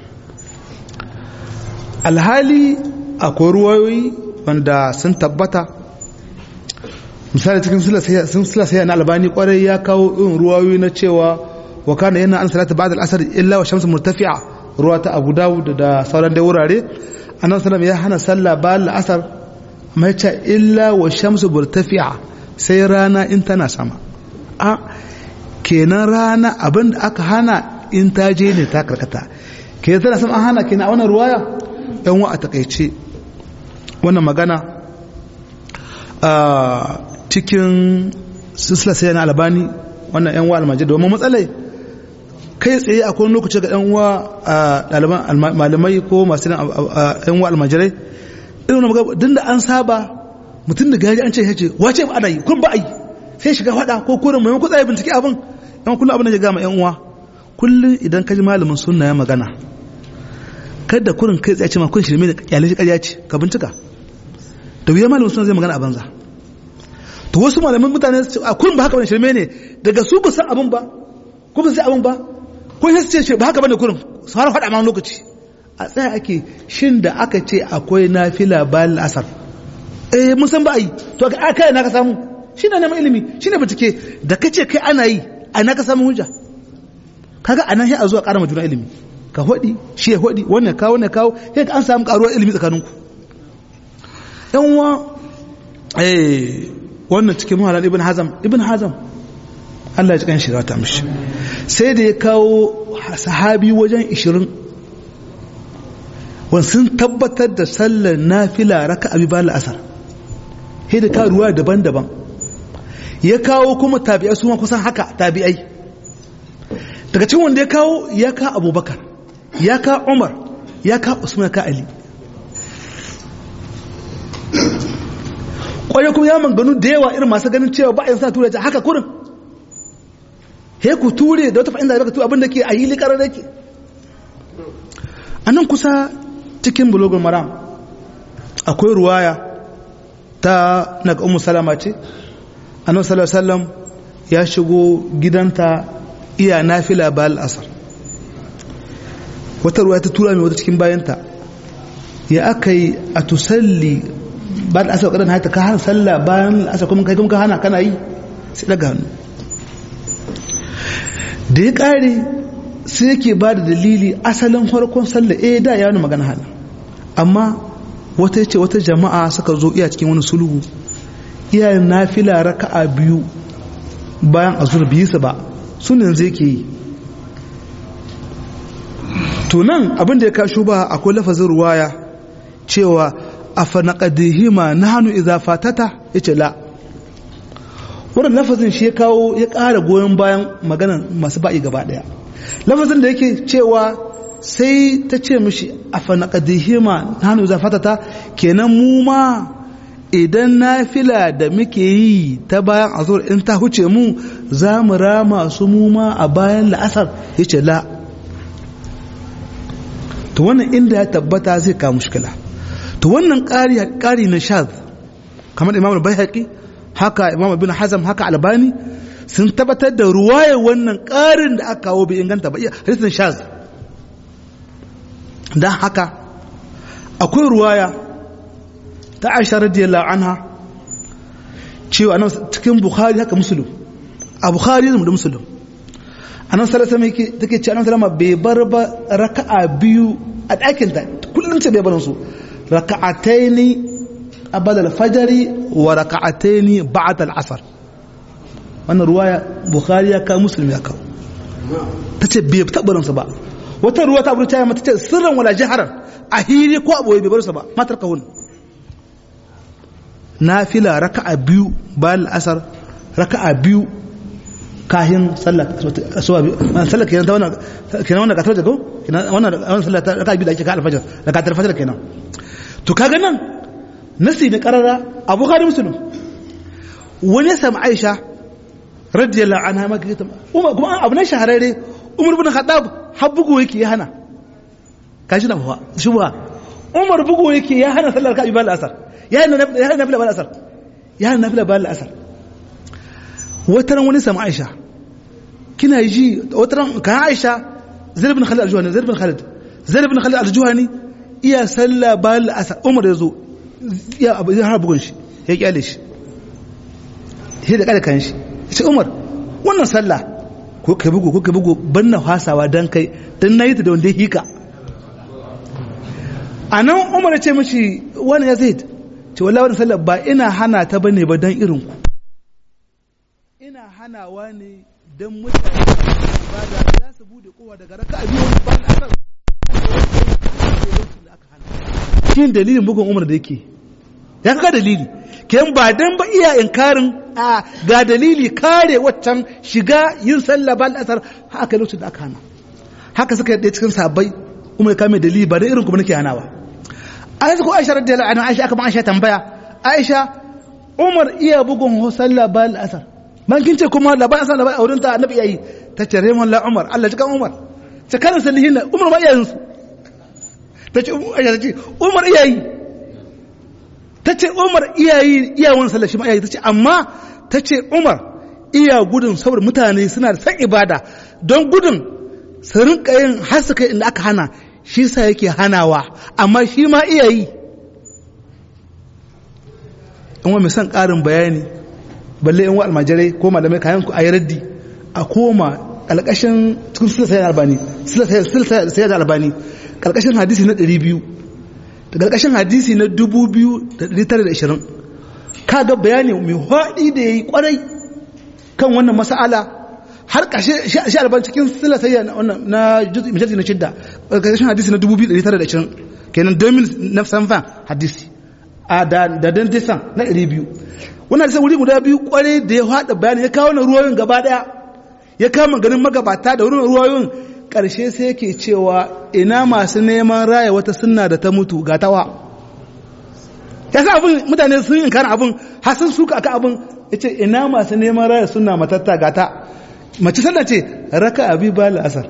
alhali akwai ruwayoyi wanda sun tabbata misali cikin sun sula sai na albani kwarai ya kawo irin ruwayoyi na cewa wa kana yana an salata ba'da al'asar illa wa shamsu murtafi'a ruwa ta Abu Dawud da sauran dai wurare annabi sallallahu ya hana sallah bayan la'asar mai ce illa wa shamsu murtafi'a sai rana in tana sama. A kenan rana abin da aka hana in ta je ne ta karkata, kenan tana sama an hana kenan a wannan ruwaya. Yan wa a takaice wannan magana a cikin silsila sai na albani wannan yan wa almajid domin matsalai kai tsaye akwai lokaci ga yan wa ɗaliban malamai ko masu yan wa almajirai irin magana din da an saba mutum da gari an ce ya ce wace ba ana yi kun ba a yi sai shiga fada ko kurin maimakon tsaye bincike abin yan kullum abin da ya gama yan uwa kullum idan ka ji malamin sunna ya magana kada kurin kai tsaye ce ma kun shirme da kyale shi ƙarya ce ka bincika da wuya malamin sunna zai magana a banza to wasu malaman mutane a kurin ba haka bane shirme ne daga su ba san abin ba ko ba san abin ba ko sai ce ba haka bane kurin su har fada ma lokaci a tsaya ake shin da aka ce akwai nafila bayan asar eh mun san ba yi to ka kai na ka samu shi ne neman ilimi shi ne bincike da kace kai ana yi a na ka samu hujja kaga anan sai a zuwa ƙara juna ilimi ka hodi shi ya hodi wannan kawo wannan kawo sai an samu ƙaruwar ilimi tsakaninku yan uwa eh wannan cikin muhallan ibn hazam ibn hazam Allah ya ji kan shi ta mishi sai da ya kawo sahabi wajen ishirin wani sun tabbatar da sallar nafila raka'a bi bayan asar sai da kawo ruwa daban-daban ya kawo kuma tabi'ai su ma kusan haka tabi'ai daga cikin wanda ya kawo ya ka abubakar ya ka umar ya ka usman ka ali kwaye kuma ya manganu da yawa irin masu ganin cewa ba a yin sa tura haka kurin he ku ture da wata fa'inda da ka tura abin da ke a yi likarar da ke a nan kusa cikin bulogul maram akwai ruwaya ta naga ummu salama ce annabi sallallahu alaihi wasallam ya shigo gidanta iya nafila bal asar wata ruwaya ta tura mai wata cikin bayanta ya akai a tusalli bal asar kadan hata ka hana sallah bayan asar kuma kai kuma ka hana kana yi sai daga hannu da ya kare sai yake ba da dalili asalin farkon sallah eh da ya wani magana hana amma wata ce wata jama'a suka zo iya cikin wani sulhu iyayen nafila raka'a biyu bayan azur biyu su ba sunan zai ke yi tunan abin da ya kasho ba akwai lafazin ruwaya cewa afa naqadihima nahnu idza fatata yace la wannan lafazin shi ya kawo ya ƙara goyon bayan maganar masu ba'i gaba daya lafazin da yake cewa sai ta ce mishi afa naqadihima nahnu idza fatata kenan mu ma idan nafila da muke yi ta bayan azur in ta huce mu za mu rama su mu ma a bayan la'asar yace la to wannan inda ya tabbata zai kawo mushkila to wannan ƙari ƙari na shaz kamar Imam al-Baihaqi haka Imam Ibn Hazm haka Albani sun tabbatar da ruwayar wannan ƙarin da aka kawo bai inganta ba hadisin shaz dan haka akwai ruwaya ta Aisha radiyallahu anha cewa nan cikin Bukhari haka Muslim a Bukhari da Muslim annabi sallallahu alaihi wasallam take ce annabi sallama bai bar ba raka'a biyu a ɗakin ta kullun ce bai bar su raka'ataini abada al-fajr wa raka'ataini ba'da al-asr wannan ruwaya Bukhari ya ka Muslim ya ka tace bai tabarin su ba wata ruwa ta abu ta mata ce sirran wala jaharan a hili ko aboye bai bar su ba matar kahun nafila raka'a biyu bayan al-asr raka'a biyu kahin sallah asuba sallah kenan ta wannan kenan wannan ka tarje ko kenan wannan wannan sallah ta raka'a biyu da ake ka al-fajr raka'a al-fajr kenan to kaga nan nasi da qarara Abu Bukhari Muslim wani ya samu Aisha radiyallahu anha ma kace kuma abu ne shahararre Umar ibn Khattab har bugu yake ya hana kashi na fa shubha Umar bugu yake ya hana sallar raka'a biyu bayan al-asr ya hana ya hana nafila bayan al-asr ya hana nafila bayan al-asr wataran wani sama Aisha kina ji wataran kan Aisha Zaid ibn Khalid al-Juhani Zaid ibn Khalid Zaid ibn Khalid al-Juhani iya salla bayan al-asr Umar yazo ya abu har bugun shi ya kyale shi sai da kada kan shi sai Umar wannan sallah ko ka bugu ko ka bugu banna hasawa dan kai dan nayi ta da wanda hika anan Umar ya ce mishi wani ya Zaid ce wallahi wannan sallah ba ina hana ta bane ba dan irin ku hanawa ne don mutane ibada za su bude kowa daga raka'a biyu ba asar shi dalilin bugun Umar da yake ya kaga dalili ken ba dan ba iya inkarin a ga dalili kare waccan shiga yin sallah ba asar haka lokacin da aka hana haka suka yadda cikin sahabbai Umar kame dalili ba da irin kuma nake hanawa Aisha ko Aisha radiyallahu anha Aisha aka ba Aisha tambaya Aisha Umar iya bugun sallah ba asar man kin ce kuma la ba asar la ba aurin ta annabi yayi ta ce rahman la Umar Allah ji kan Umar ta kana sallihin Umar ma iyayin su ta ce Aisha ta ce Umar iyayi ta ce Umar iyayi iyawan sallah shi ma iyayi ta ce amma ta ce Umar iya gudun saboda mutane suna da san ibada don gudun su rinka yin har su kai inda aka hana shi sa yake hanawa amma shi ma iya yi in wa mai son ƙarin bayani balle in wa almajirai ko malamai kayan ku a yi raddi a koma ƙalƙashin cikin silsayar albani silsayar albani ƙalƙashin hadisi na ɗari biyu da ƙalƙashin hadisi na dubu biyu da ɗari tara da ashirin ka ga bayani mai haɗi da ya yi ƙwarai kan wannan mas'ala har ƙashe shi alban cikin silsayya na majalisi na shidda ƙarƙashin hadisi na dubu biyu da ɗari tara da ashirin kenan domin na sanfan hadisi a da dan disan na ɗari biyu wannan hadisi wuri guda biyu ƙwarai da ya haɗa bayani ya kawo na ruwayoyin gaba ɗaya ya kama ganin magabata da wurin ruwayoyin ƙarshe sai yake cewa ina masu neman raya wata sunna da ta mutu ga tawa ya sa abin mutane sun yi inkarin abin har sun suka aka abin ya ce ina masu neman raya sunna matatta ga ta mace sallah ce raka abi ba la'asar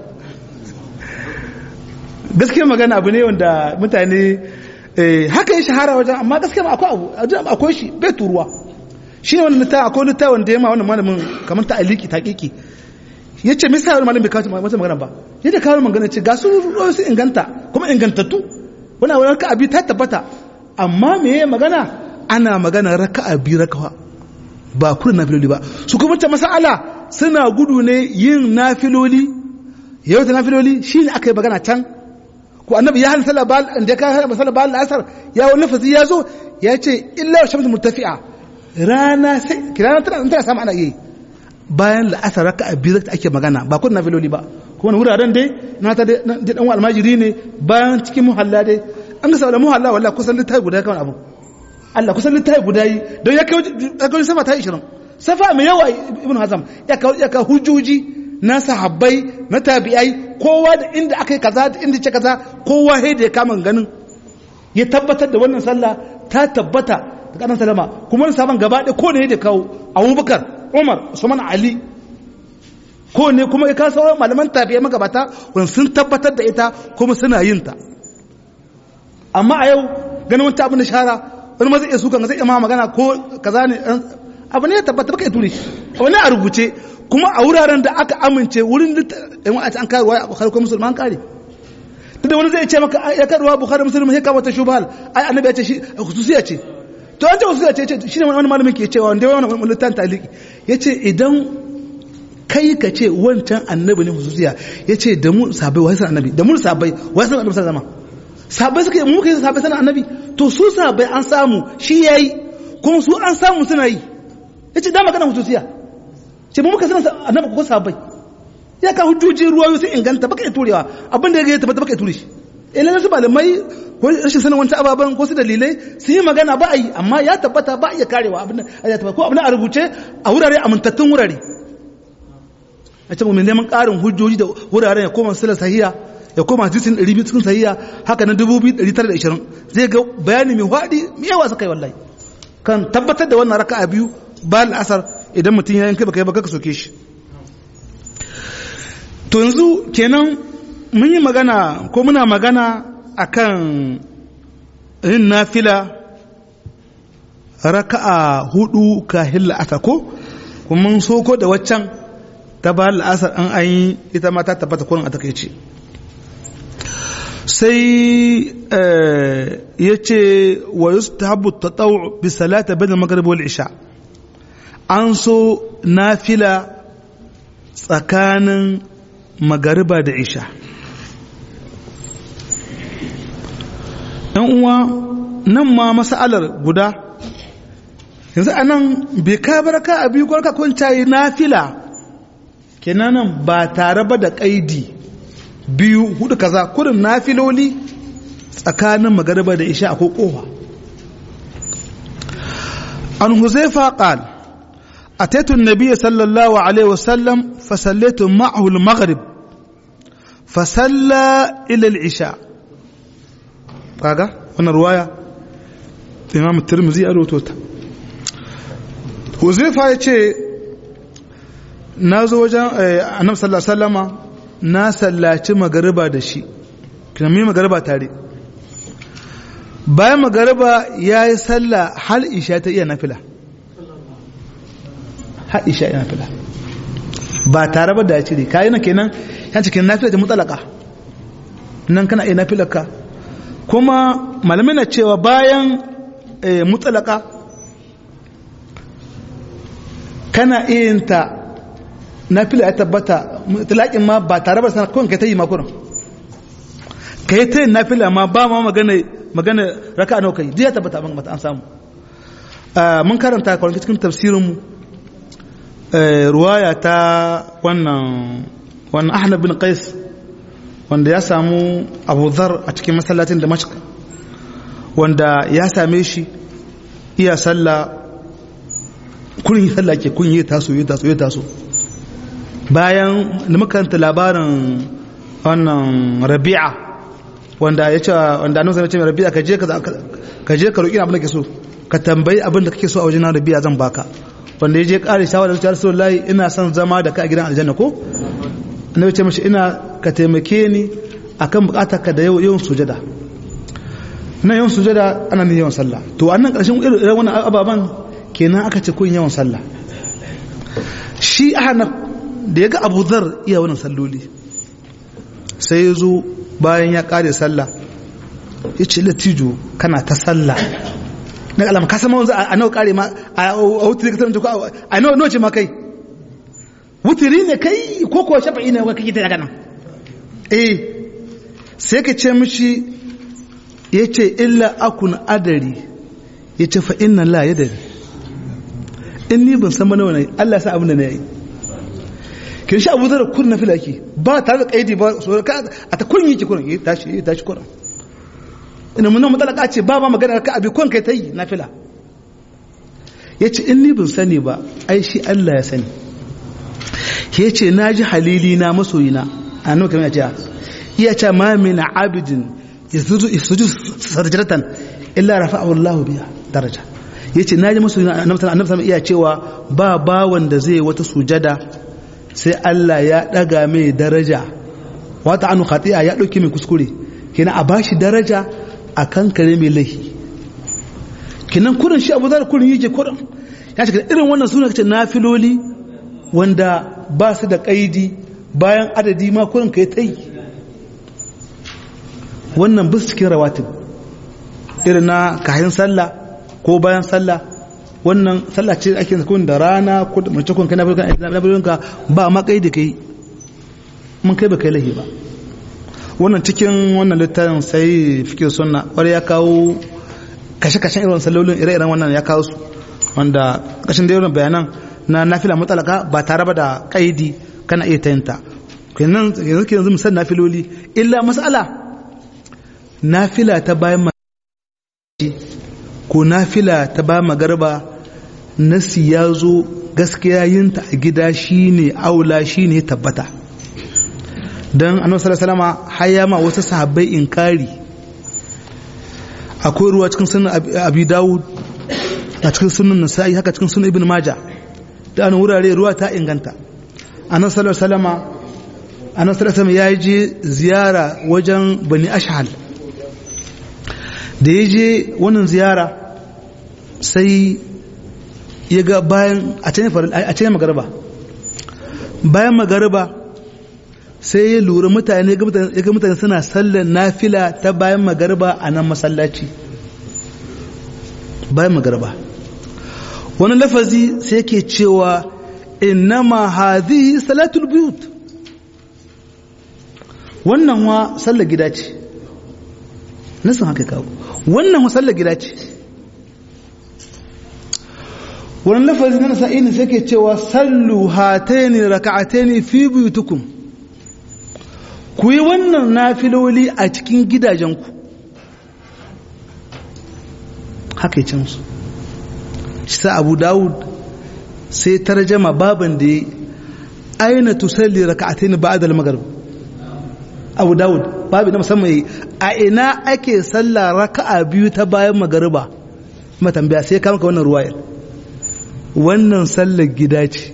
gaskiya magana abu ne wanda mutane haka ya shahara wajen amma gaskiya akwai abu akwai shi bai turuwa shi ne wani littafi akwai littafi wanda ya ma wannan malamin kamar ta aliki taƙiƙi ya ce misali wani malamin bai kawo mata magana ba ya da kawo magana ce ga su su inganta kuma ingantattu wani wani raka abi ta tabbata amma me ya magana ana magana raka abi rakawa ba kurin nafiloli ba su kuma ta masala suna gudu ne yin nafiloli yau ta nafiloli shi ne aka yi magana can ko annabi ya hana sallah ba da ka hana sallah ba al'asar ya wani lafazi ya zo ya ce illa shamsu murtafi'a rana sai kirana tana tana samu ana yi bayan la'asar raka a biyu ake magana ba kun nafiloli ba kuma wuraren dai na ta dai dan almajiri ne bayan cikin muhalla dai an ga saboda muhalla wallahi kusan littafi guda kan abu Allah kusan littafi guda yi don ya kai safa ta ishirin safa mai yawa ibn hazam ya kawo ya kawo hujjoji na sahabbai na tabi'ai kowa da inda akai kaza da inda ce kaza kowa sai da ya kama ganin ya tabbatar da wannan sallah ta tabbata da kadan salama kuma saban gaba ɗaya ko ne da kawo Abubakar Umar Usman Ali ko ne kuma ya kawo malaman tabi'ai magabata wanda sun tabbatar da ita kuma suna yin ta amma a yau ganin wani abin da shara wani ma zai iya sukan zai iya ma magana ko kaza ne abu ne ya tabbata baka ture abu ne a rubuce kuma a wuraren da aka amince wurin in a an karuwa a Bukhari ko Muslim an kare da wani zai ce maka ya karuwa Bukhari Muslim sai ka mata shubhal ai annabi ya ce shi khususiya ce to an ce khususiya ce shine wani malamin ke cewa wanda wani litan taliki yace idan kai ka ce wancan annabi ne khususiya yace da mu sabai wai san annabi da mu sabai wai san annabi sallama sabai suka mu kai sabai san annabi to su sabai an samu shi yayi kuma su an samu suna yi yace da magana khususiya ce mu muka san annabi ko sabai ya ka hujjoji ruwayo sai inganta baka turewa abin da ya tabbata baka ture shi eh lalle su malamai ko rashin sanin wancan ababan ko su dalilai su yi magana ba a yi amma ya tabbata ba a iya karewa abin da ya tabbata ko abin a rubuce a wurare amintattun wurare a ce mu neman karin hujjoji da wuraren ya koma sila sahiha ya koma hadisin ɗari biyu cikin sahiha haka na dubu biyu ɗari tara da ashirin zai ga bayani mai faɗi mai yawa suka yi wallahi kan tabbatar da wannan raka'a biyu bayan asar idan mutum ya yanka baka yi baka ka soke shi to yanzu kenan mun yi magana ko muna magana akan yin nafila raka'a hudu kahin la'asar ko kuma mun soko da waccan ta bayan la'asar an an yi ita ma ta tabbata kurin a takaice sai ya ce wa yustahabbu at-tatawwu bi salati bayna al-maghrib wal isha an so nafila tsakanin magariba da isha ɗan uwa nan ma mas'alar guda yanzu anan bai ka baraka a biyu kwarka kun cayi nafila kenan ba tare ba da kaidi biyu hudu kaza kurin nafiloli tsakanin magariba da isha akwai kowa an huzaifa qal ataitu an-nabiy sallallahu alaihi wasallam fa sallaitu ma'ahu al-maghrib fa salla ila al-isha kaga wannan ruwaya imam at-tirmidhi ya rawaito ta huzaifa yace nazo wajen annabi sallallahu alaihi wasallama na sallaci magariba da shi kuma mai magariba tare bayan magariba ya yi salla hal isha ta iya nafila hal isha iya nafila ba tare ba da ya cire kayi na kenan yan cikin nafila da mutsalaka nan kana iya nafilarka kuma malamai na cewa bayan mutsalaka kana iya yin ta nafila ya tabbata mutlaƙin ma ba tare ba sana kawai ka ta yi makunan ka yi ta yin nafila ma ba ma magana magana raka nawa kai ya tabbata ban mata an samu mun karanta kwanaki cikin tafsirinmu ruwaya ta wannan wannan Ahnaf bin Qais wanda ya samu Abu Dharr a cikin masallacin Damashq wanda ya same shi iya sallah kun yi sallah ke kun yi taso yi taso yi taso bayan da makaranta labarin wannan Rabi'a wanda ya ce wanda annabi ya ce Rabi'a ka je ka je ka roki abin da kake so ka tambayi abin da kake so a wajen Rabi'a zan baka wanda ya je kare shawara da Rasulullahi ina son zama da ka a gidan aljanna ko annabi ya ce mishi ina ka taimake ni akan bukatarka da yawan sujada na yawan sujada ana ne yawan sallah to annan karshen irin wannan ababan kenan aka ce kun yawan sallah shi Ahnaf da ya ga Abu Dharr iya wannan salloli sai ya zo bayan ya kare sallah ya ce latijo kana ta sallah na alama ka sama wanzu a nawa kare ma a wutiri ka taranta ko a nawa nawa ce ma kai wutiri ne kai ko ko shafa'i ne wa kake ta daga nan eh sai ka ce mishi ya ce illa akun adari ya ce fa inna la yadari in ni ban san mana wani Allah sa abin da na yi kin sha Abu Dharr kun nafila ki ba tare da kaidi ba so ka a ta kun yi ki kun yi tashi tashi kun ina mun mutalaka ce ba ma magana ka abi kun kai tayi nafila yace in ni ban sani ba ai shi Allah ya sani yace naji halili na masoyina annabi kamar ya ce iya ce ma min abidin yasuju yasuju sarjatan illa rafa'ahu Allah biha daraja yace naji masoyina annabi annabi iya cewa ba bawan da zai wata sujada sai Allah ya daga mai daraja wata anu khati'a ya dauke mai kuskure kenan a bashi daraja akan kare mai laifi kenan kurin shi Abu Dharr kurin yake kurin ya ce irin wannan suna kace nafiloli wanda ba su da kaidi bayan adadi ma kurin kai tai wannan bis cikin rawatib irin na kayan sallah ko bayan sallah wannan sallah ce ake zakon da rana ko da mace kun kana bulka ba ma kai da kai mun kai ba kai lahi ba wannan cikin wannan littafin sai fikir sunna wanda ya kawo kashe-kashen irin sallolin ire-iren wannan ya kawo su wanda kashin da irin bayanan na nafila mutalaka ba tare ba da kaidi kana iya tayinta kenan yanzu yanzu musan nafiloli illa mas'ala nafila ta bayan ko nafila ta bayan magarba nasi ya zo gaskiya yinta a gida shine aula shine tabbata dan annabi sallallahu alaihi wasallam hayyama wasu sahabbai inkari akwai ruwa cikin sunan abi dawud a cikin sunan nasa'i haka cikin sunan ibn majah da an wurare ruwa ta inganta annabi sallallahu alaihi wasallam annabi sallallahu alaihi wasallam ya je ziyara wajen bani ashhal da ya je wannan ziyara sai ya ga bayan a can magariba bayan magariba sai ya lura mutane ya ga mutane suna sallar nafila ta bayan magariba a nan masallaci bayan magariba wani lafazi sai yake cewa innama hadhihi salatul buyut wannan wa sallar gida ce nasan haka kawo wannan wa sallar gida ce wannan lafazi na nasa'i ne sai ke cewa sallu hataini raka'ataini fi buyutukum, ku yi wannan nafiloli a cikin gidajenku. Haka yi cinsu shi sa Abu Dawud sai tarjama baban da ya aina tusalli raka'ataini ba'da al-maghrib. Abu Dawud babu na musamman yi a ina ake sallah raka'a biyu ta bayan magariba, kuma tambaya sai ka maka wannan ruwayar. Wannan sallar gida ce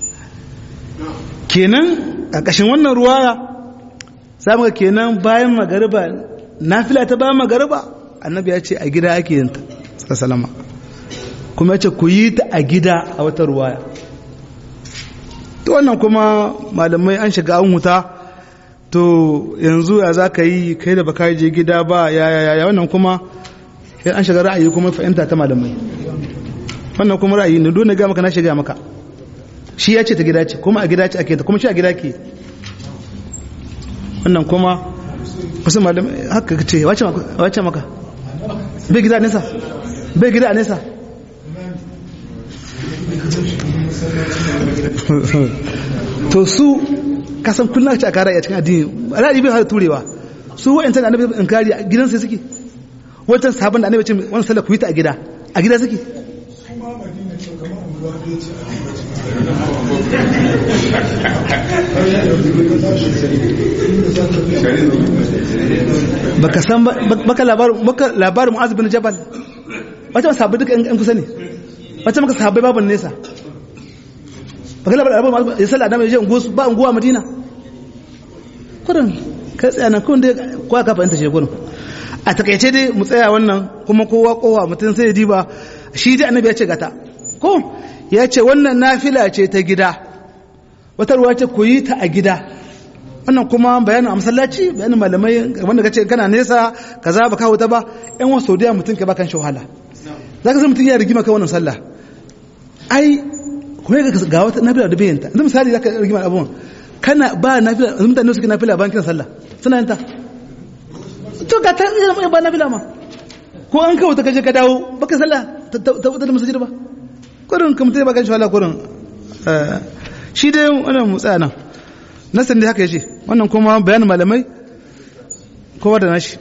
kenan a ƙashin wannan ruwaya za mu ga kenan bayan magariba nafila ta bayan magariba annabi ya ce a gida ake yin ta salama, kuma ya ce ku yi ta a gida a wata ruwaya. To wannan kuma malamai an shiga an huta, to yanzu ya za ka yi kai da baka je gida ba ya ya ya wannan kuma an shiga ra'ayi kuma fahimta ta malamai. Wannan kuma ra'ayi ne dole ga maka na shiga maka, shi ya ce ta gida ce kuma a gida ce ake ta kuma shi a gida ke. Wannan kuma wasu malamai haka ce wace maka wace maka bai gida nesa bai gida a nesa to su kasan kullum ce a kara a cikin addini ra'ayi bai har turewa su wa'in san annabi in kari a gidansa suke, wancan sahabban da annabi ce wannan sallah ku yi ta a gida a gida suke. baka san baka labarin baka labarin Mu'az bin Jabal, wata sahabbai duka yan kusa ne, wata maka sahabbai baban nesa. Baka labarin ya sallah da mai je unguwa ba unguwa Madina kurin kai tsaya nan kun dai kowa ka fahimta shi kurin. A takaice dai mu tsaya wannan kuma kowa kowa mutum sai ya diba shi dai annabi ya ce gata ko ya ce wannan nafila ce ta gida, wata ruwa ce ku yi ta a gida. Wannan kuma bayanin a masallaci bayanin malamai wanda kace kana nesa kaza baka wuta ba ɗan wasu saudiya mutum ka bakan wahala, zaka san mutum ya rigima kai wannan sallah ai ko ga wata nafila da bayanta. Yanzu misali zaka rigima abun kana ba nafila, mutane suke nafila bayan kiran sallah suna yin ta to ga ta ba nafila ma ko an kawo ta kaje ka dawo baka sallah ta ta da masjid ba kurin kuma tai bakan wahala kurin. Shi dai wannan mutsaya nan nasan dai haka yace, wannan kuma bayanin malamai kowa da nashi.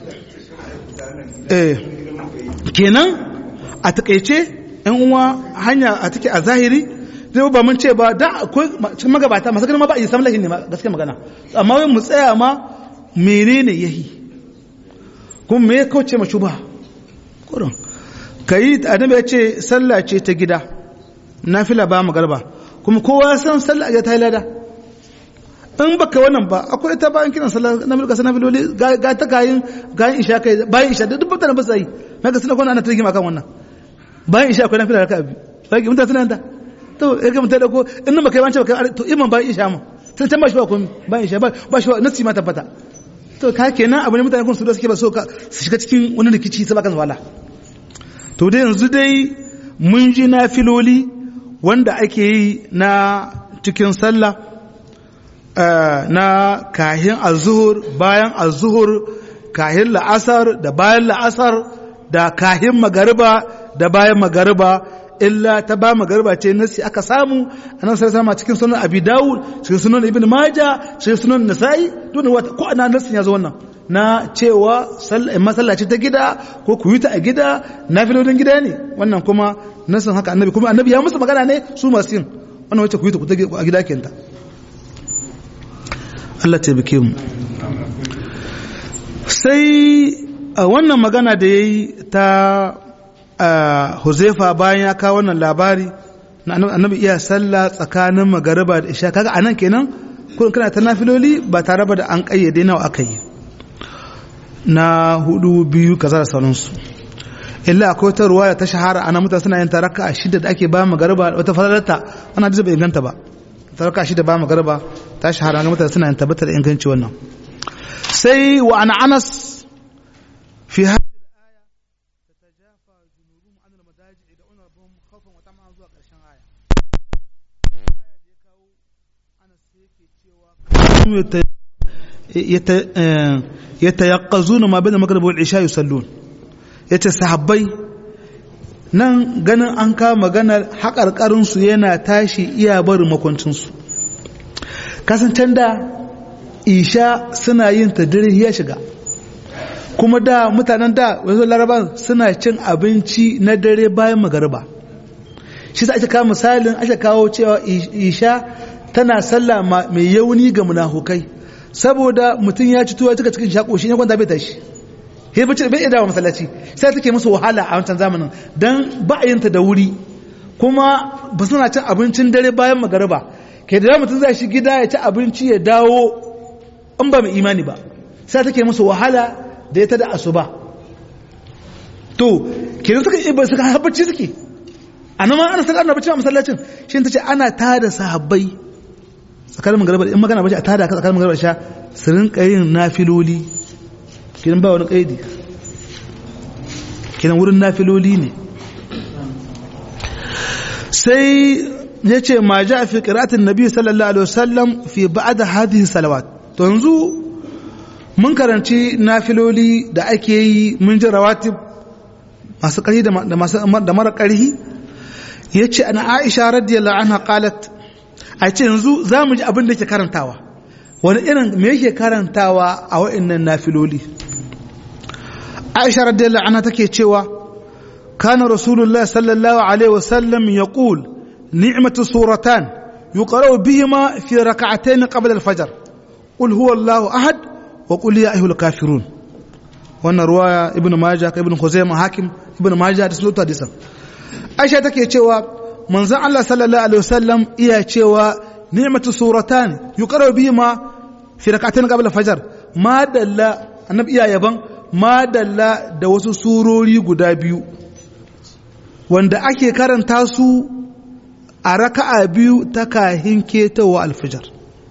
Eh kenan a takeice ɗan uwa hanya a take a zahiri dai ba mun ce ba da akwai magabata masu ganin ma ba a yi samlahin ne ma gaskiya magana, amma wai mu tsaya ma menene yahi kuma me ya kauce ma shuba kurin kai. Annabi ya ce sallah ce ta gida nafila ba magarba, kuma kowa san sallah ya ta lada. In baka wannan ba akwai ta bayan kiran sallah na mulka sana filoli ga ta kayin kayan isha kai bayan isha duk mutane ba sai naga suna kwana ana tarjima kan wannan bayan isha akwai nafila raka'a biyu sai mutane suna ta to yake mutane da ko in ba kai wance ba kai to imam bayan isha ma sai can ba shi ba komai bayan isha ba shi nasi ma tabbata. To ka kenan abu ne mutane kun su da suke ba so ka su shiga cikin wani rikici sai ba kan wala. To dai yanzu dai mun ji nafiloli wanda ake yi na cikin sallah na kahin azuhur, bayan azuhur, kahin la'asar da bayan la'asar, da kahin magariba da bayan magariba, illa ta ba magariba ce nasi aka samu a nan sai sama cikin sunan Abi Dawud, cikin sunan Ibn Majah, cikin sunan Nasa'i, duk wata ko ana nasin ya zo wannan na cewa masallaci ta gida ko ku yi ta a gida nafilolin gida ne. Wannan kuma nasin haka annabi, kuma annabi ya musu magana ne su masu yin wannan wacce ku yi ta a gida kenta. Allah taimake mu. Sai a wannan magana da ya yi ta Huzaifa bayan ya kawo wannan labari na annabi iya sallah tsakanin magariba da isha, kaga anan kenan kun kana ta nafiloli ba tare ba da an kayyade nawa aka yi na hudu biyu kaza da sauransu. Illa akwai ta ruwaya ta shahara ana mutane suna yin taraka a shida da ake bayan magariba, wata falalarta ana da bai inganta ba, taraka shida bayan magariba ta shahara ga mutane suna yin tabbatar da inganci wannan. Sai wa ana Anas fi hadhihi al-aya tatajafa junubuhum an al-madaji yad'una rabbahum khawfan wa tama'an zuwa karshen aya. Aya da ya kawo Anas yake cewa yatayaqqazuna ma bayna al-maghrib wal isha yusallun, yace sahabbai nan ganin an kawo maganar haƙarƙarinsu yana tashi iya barin makwancinsu kasancen da isha suna yin ta dare ya shiga kuma da mutanen da wanzu laraban suna cin abinci na dare bayan magariba shi sa ake kawo misalin ake kawo cewa isha tana sallah mai yauni ga munafukai saboda mutum ya ci tuwa cika cikin shaƙo shi ne kwanta bai tashi he bace bai dawo masallaci sai take musu wahala a wancan zamanin dan ba a yinta da wuri kuma ba suna cin abincin dare bayan magariba ke da mutum zai shi gida ya ci abinci ya dawo in ba mai imani ba sai take musu wahala da ya ta da asuba to kenan suka ibar suka habbaci suke anan ma ana sallar bacci a masallacin shi tace ana tada sahabbai tsakanin magariba in magana bace a tada ka tsakanin magariba sha su rinka yin nafiloli kenan ba wani kaidi kenan wurin nafiloli ne sai yace ma ja fi qira'atin nabi sallallahu alaihi wasallam fi ba'd hadhihi salawat to yanzu mun karanci nafiloli da ake yi mun ji rawatib masu ƙarhi da masu da mara ƙarhi yace ana Aisha radiyallahu anha qalat a ce yanzu zamu ji abin da yake karantawa wani irin me yake karantawa a wa'annan nafiloli Aisha radiyallahu anha take cewa kana rasulullahi sallallahu alaihi wasallam yaqul ni'matu suratan yuqra'u bihima fi rak'atayn qabla al-fajr qul huwa Allahu ahad wa qul ya ayyuhal kafirun wannan ruwaya ibnu majah ibnu khuzaimah hakim ibnu majah da sunan hadisan Aisha take cewa manzon Allah sallallahu alaihi wasallam iya cewa ni'matu suratan yuqra'u bihima fi rak'atayn qabla al-fajr ma dalla annabi iya yaban ma dalla da wasu surori guda biyu wanda ake karanta su a raka'a biyu ta kahin ketawa al-fajr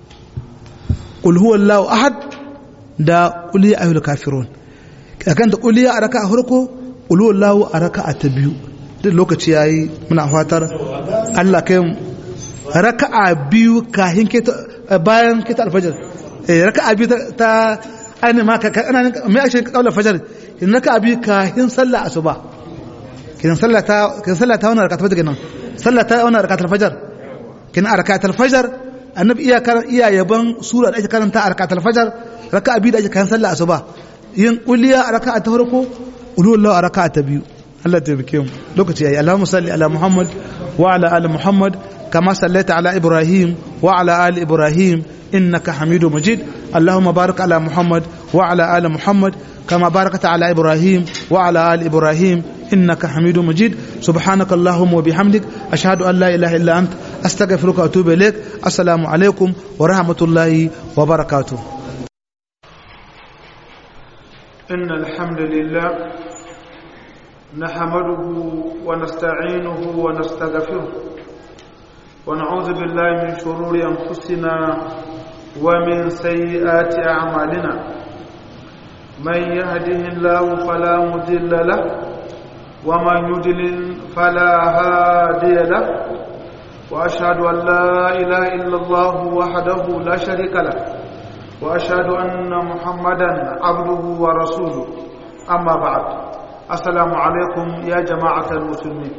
qul huwallahu ahad da qul ya ayyuhal kafirun kan da qul ya a raka'a farko qul huwallahu a raka'a ta biyu duk lokaci yayi muna fatar Allah kai raka'a biyu kahin keta bayan keta al-fajr eh raka'a biyu ta ainihin ma ana mai ashe kaular fajar in naka abi kahin sallah asuba kin sallah ta kin sallah ta wannan rakatul fajar kenan sallah ta wannan rakatul fajar kin rakatul fajar annabi iya karan iya yaban sura da ake karanta a rakatul fajar raka'a biyu da ake kahin sallah asuba yin kulliya a raka'a ta farko ulullahu a raka'a ta biyu Allah ta bike mu lokaci yayi Allahumma salli ala Muhammad wa ala ali Muhammad كما صليت على إبراهيم وعلى آل إبراهيم إنك حميد مجيد اللهم بارك على محمد وعلى آل محمد كما باركت على إبراهيم وعلى آل إبراهيم إنك حميد مجيد سبحانك اللهم وبحمدك أشهد أن لا إله إلا أنت أستغفرك وأتوب إليك السلام عليكم ورحمة الله وبركاته إن الحمد لله نحمده ونستعينه ونستغفره ونعوذ بالله من شرور أنفسنا ومن سيئات أعمالنا من يهده الله فلا مضل له ومن يضلل فلا هادي له وأشهد أن لا إله إلا الله وحده لا شريك له وأشهد أن محمدا عبده ورسوله أما بعد السلام عليكم يا جماعة المسلمين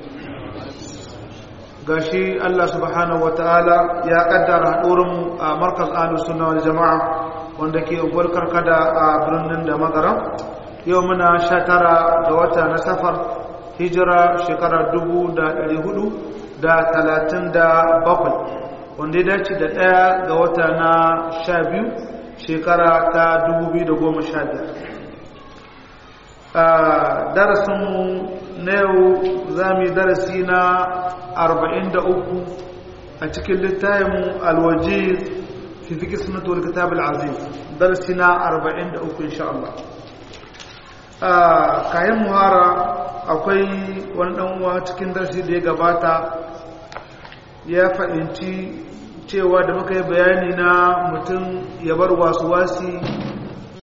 gashi Allah subhanahu wataala ya kaddara haɗurinmu a markaz ahlus sunna wal jama'a wanda ke unguwar karkada a birnin da magaram yau muna sha tara ga wata na safar hijira shekara dubu da ɗari hudu da talatin da bakwai wanda ya dace da ɗaya ga wata na sha biyu shekara ta dubu biyu da goma sha biyar a darasinmu na yau za mu yi darasi na arba'in da uku a cikin littafin alwajiz fi fiƙi sunatul kitab al-aziz darasi na arba'in da uku insha Allah kayan muhara akwai wani ɗan uwa cikin darasi da ya gabata ya fahimci cewa da muka yi bayani na mutum ya bar wasu wasi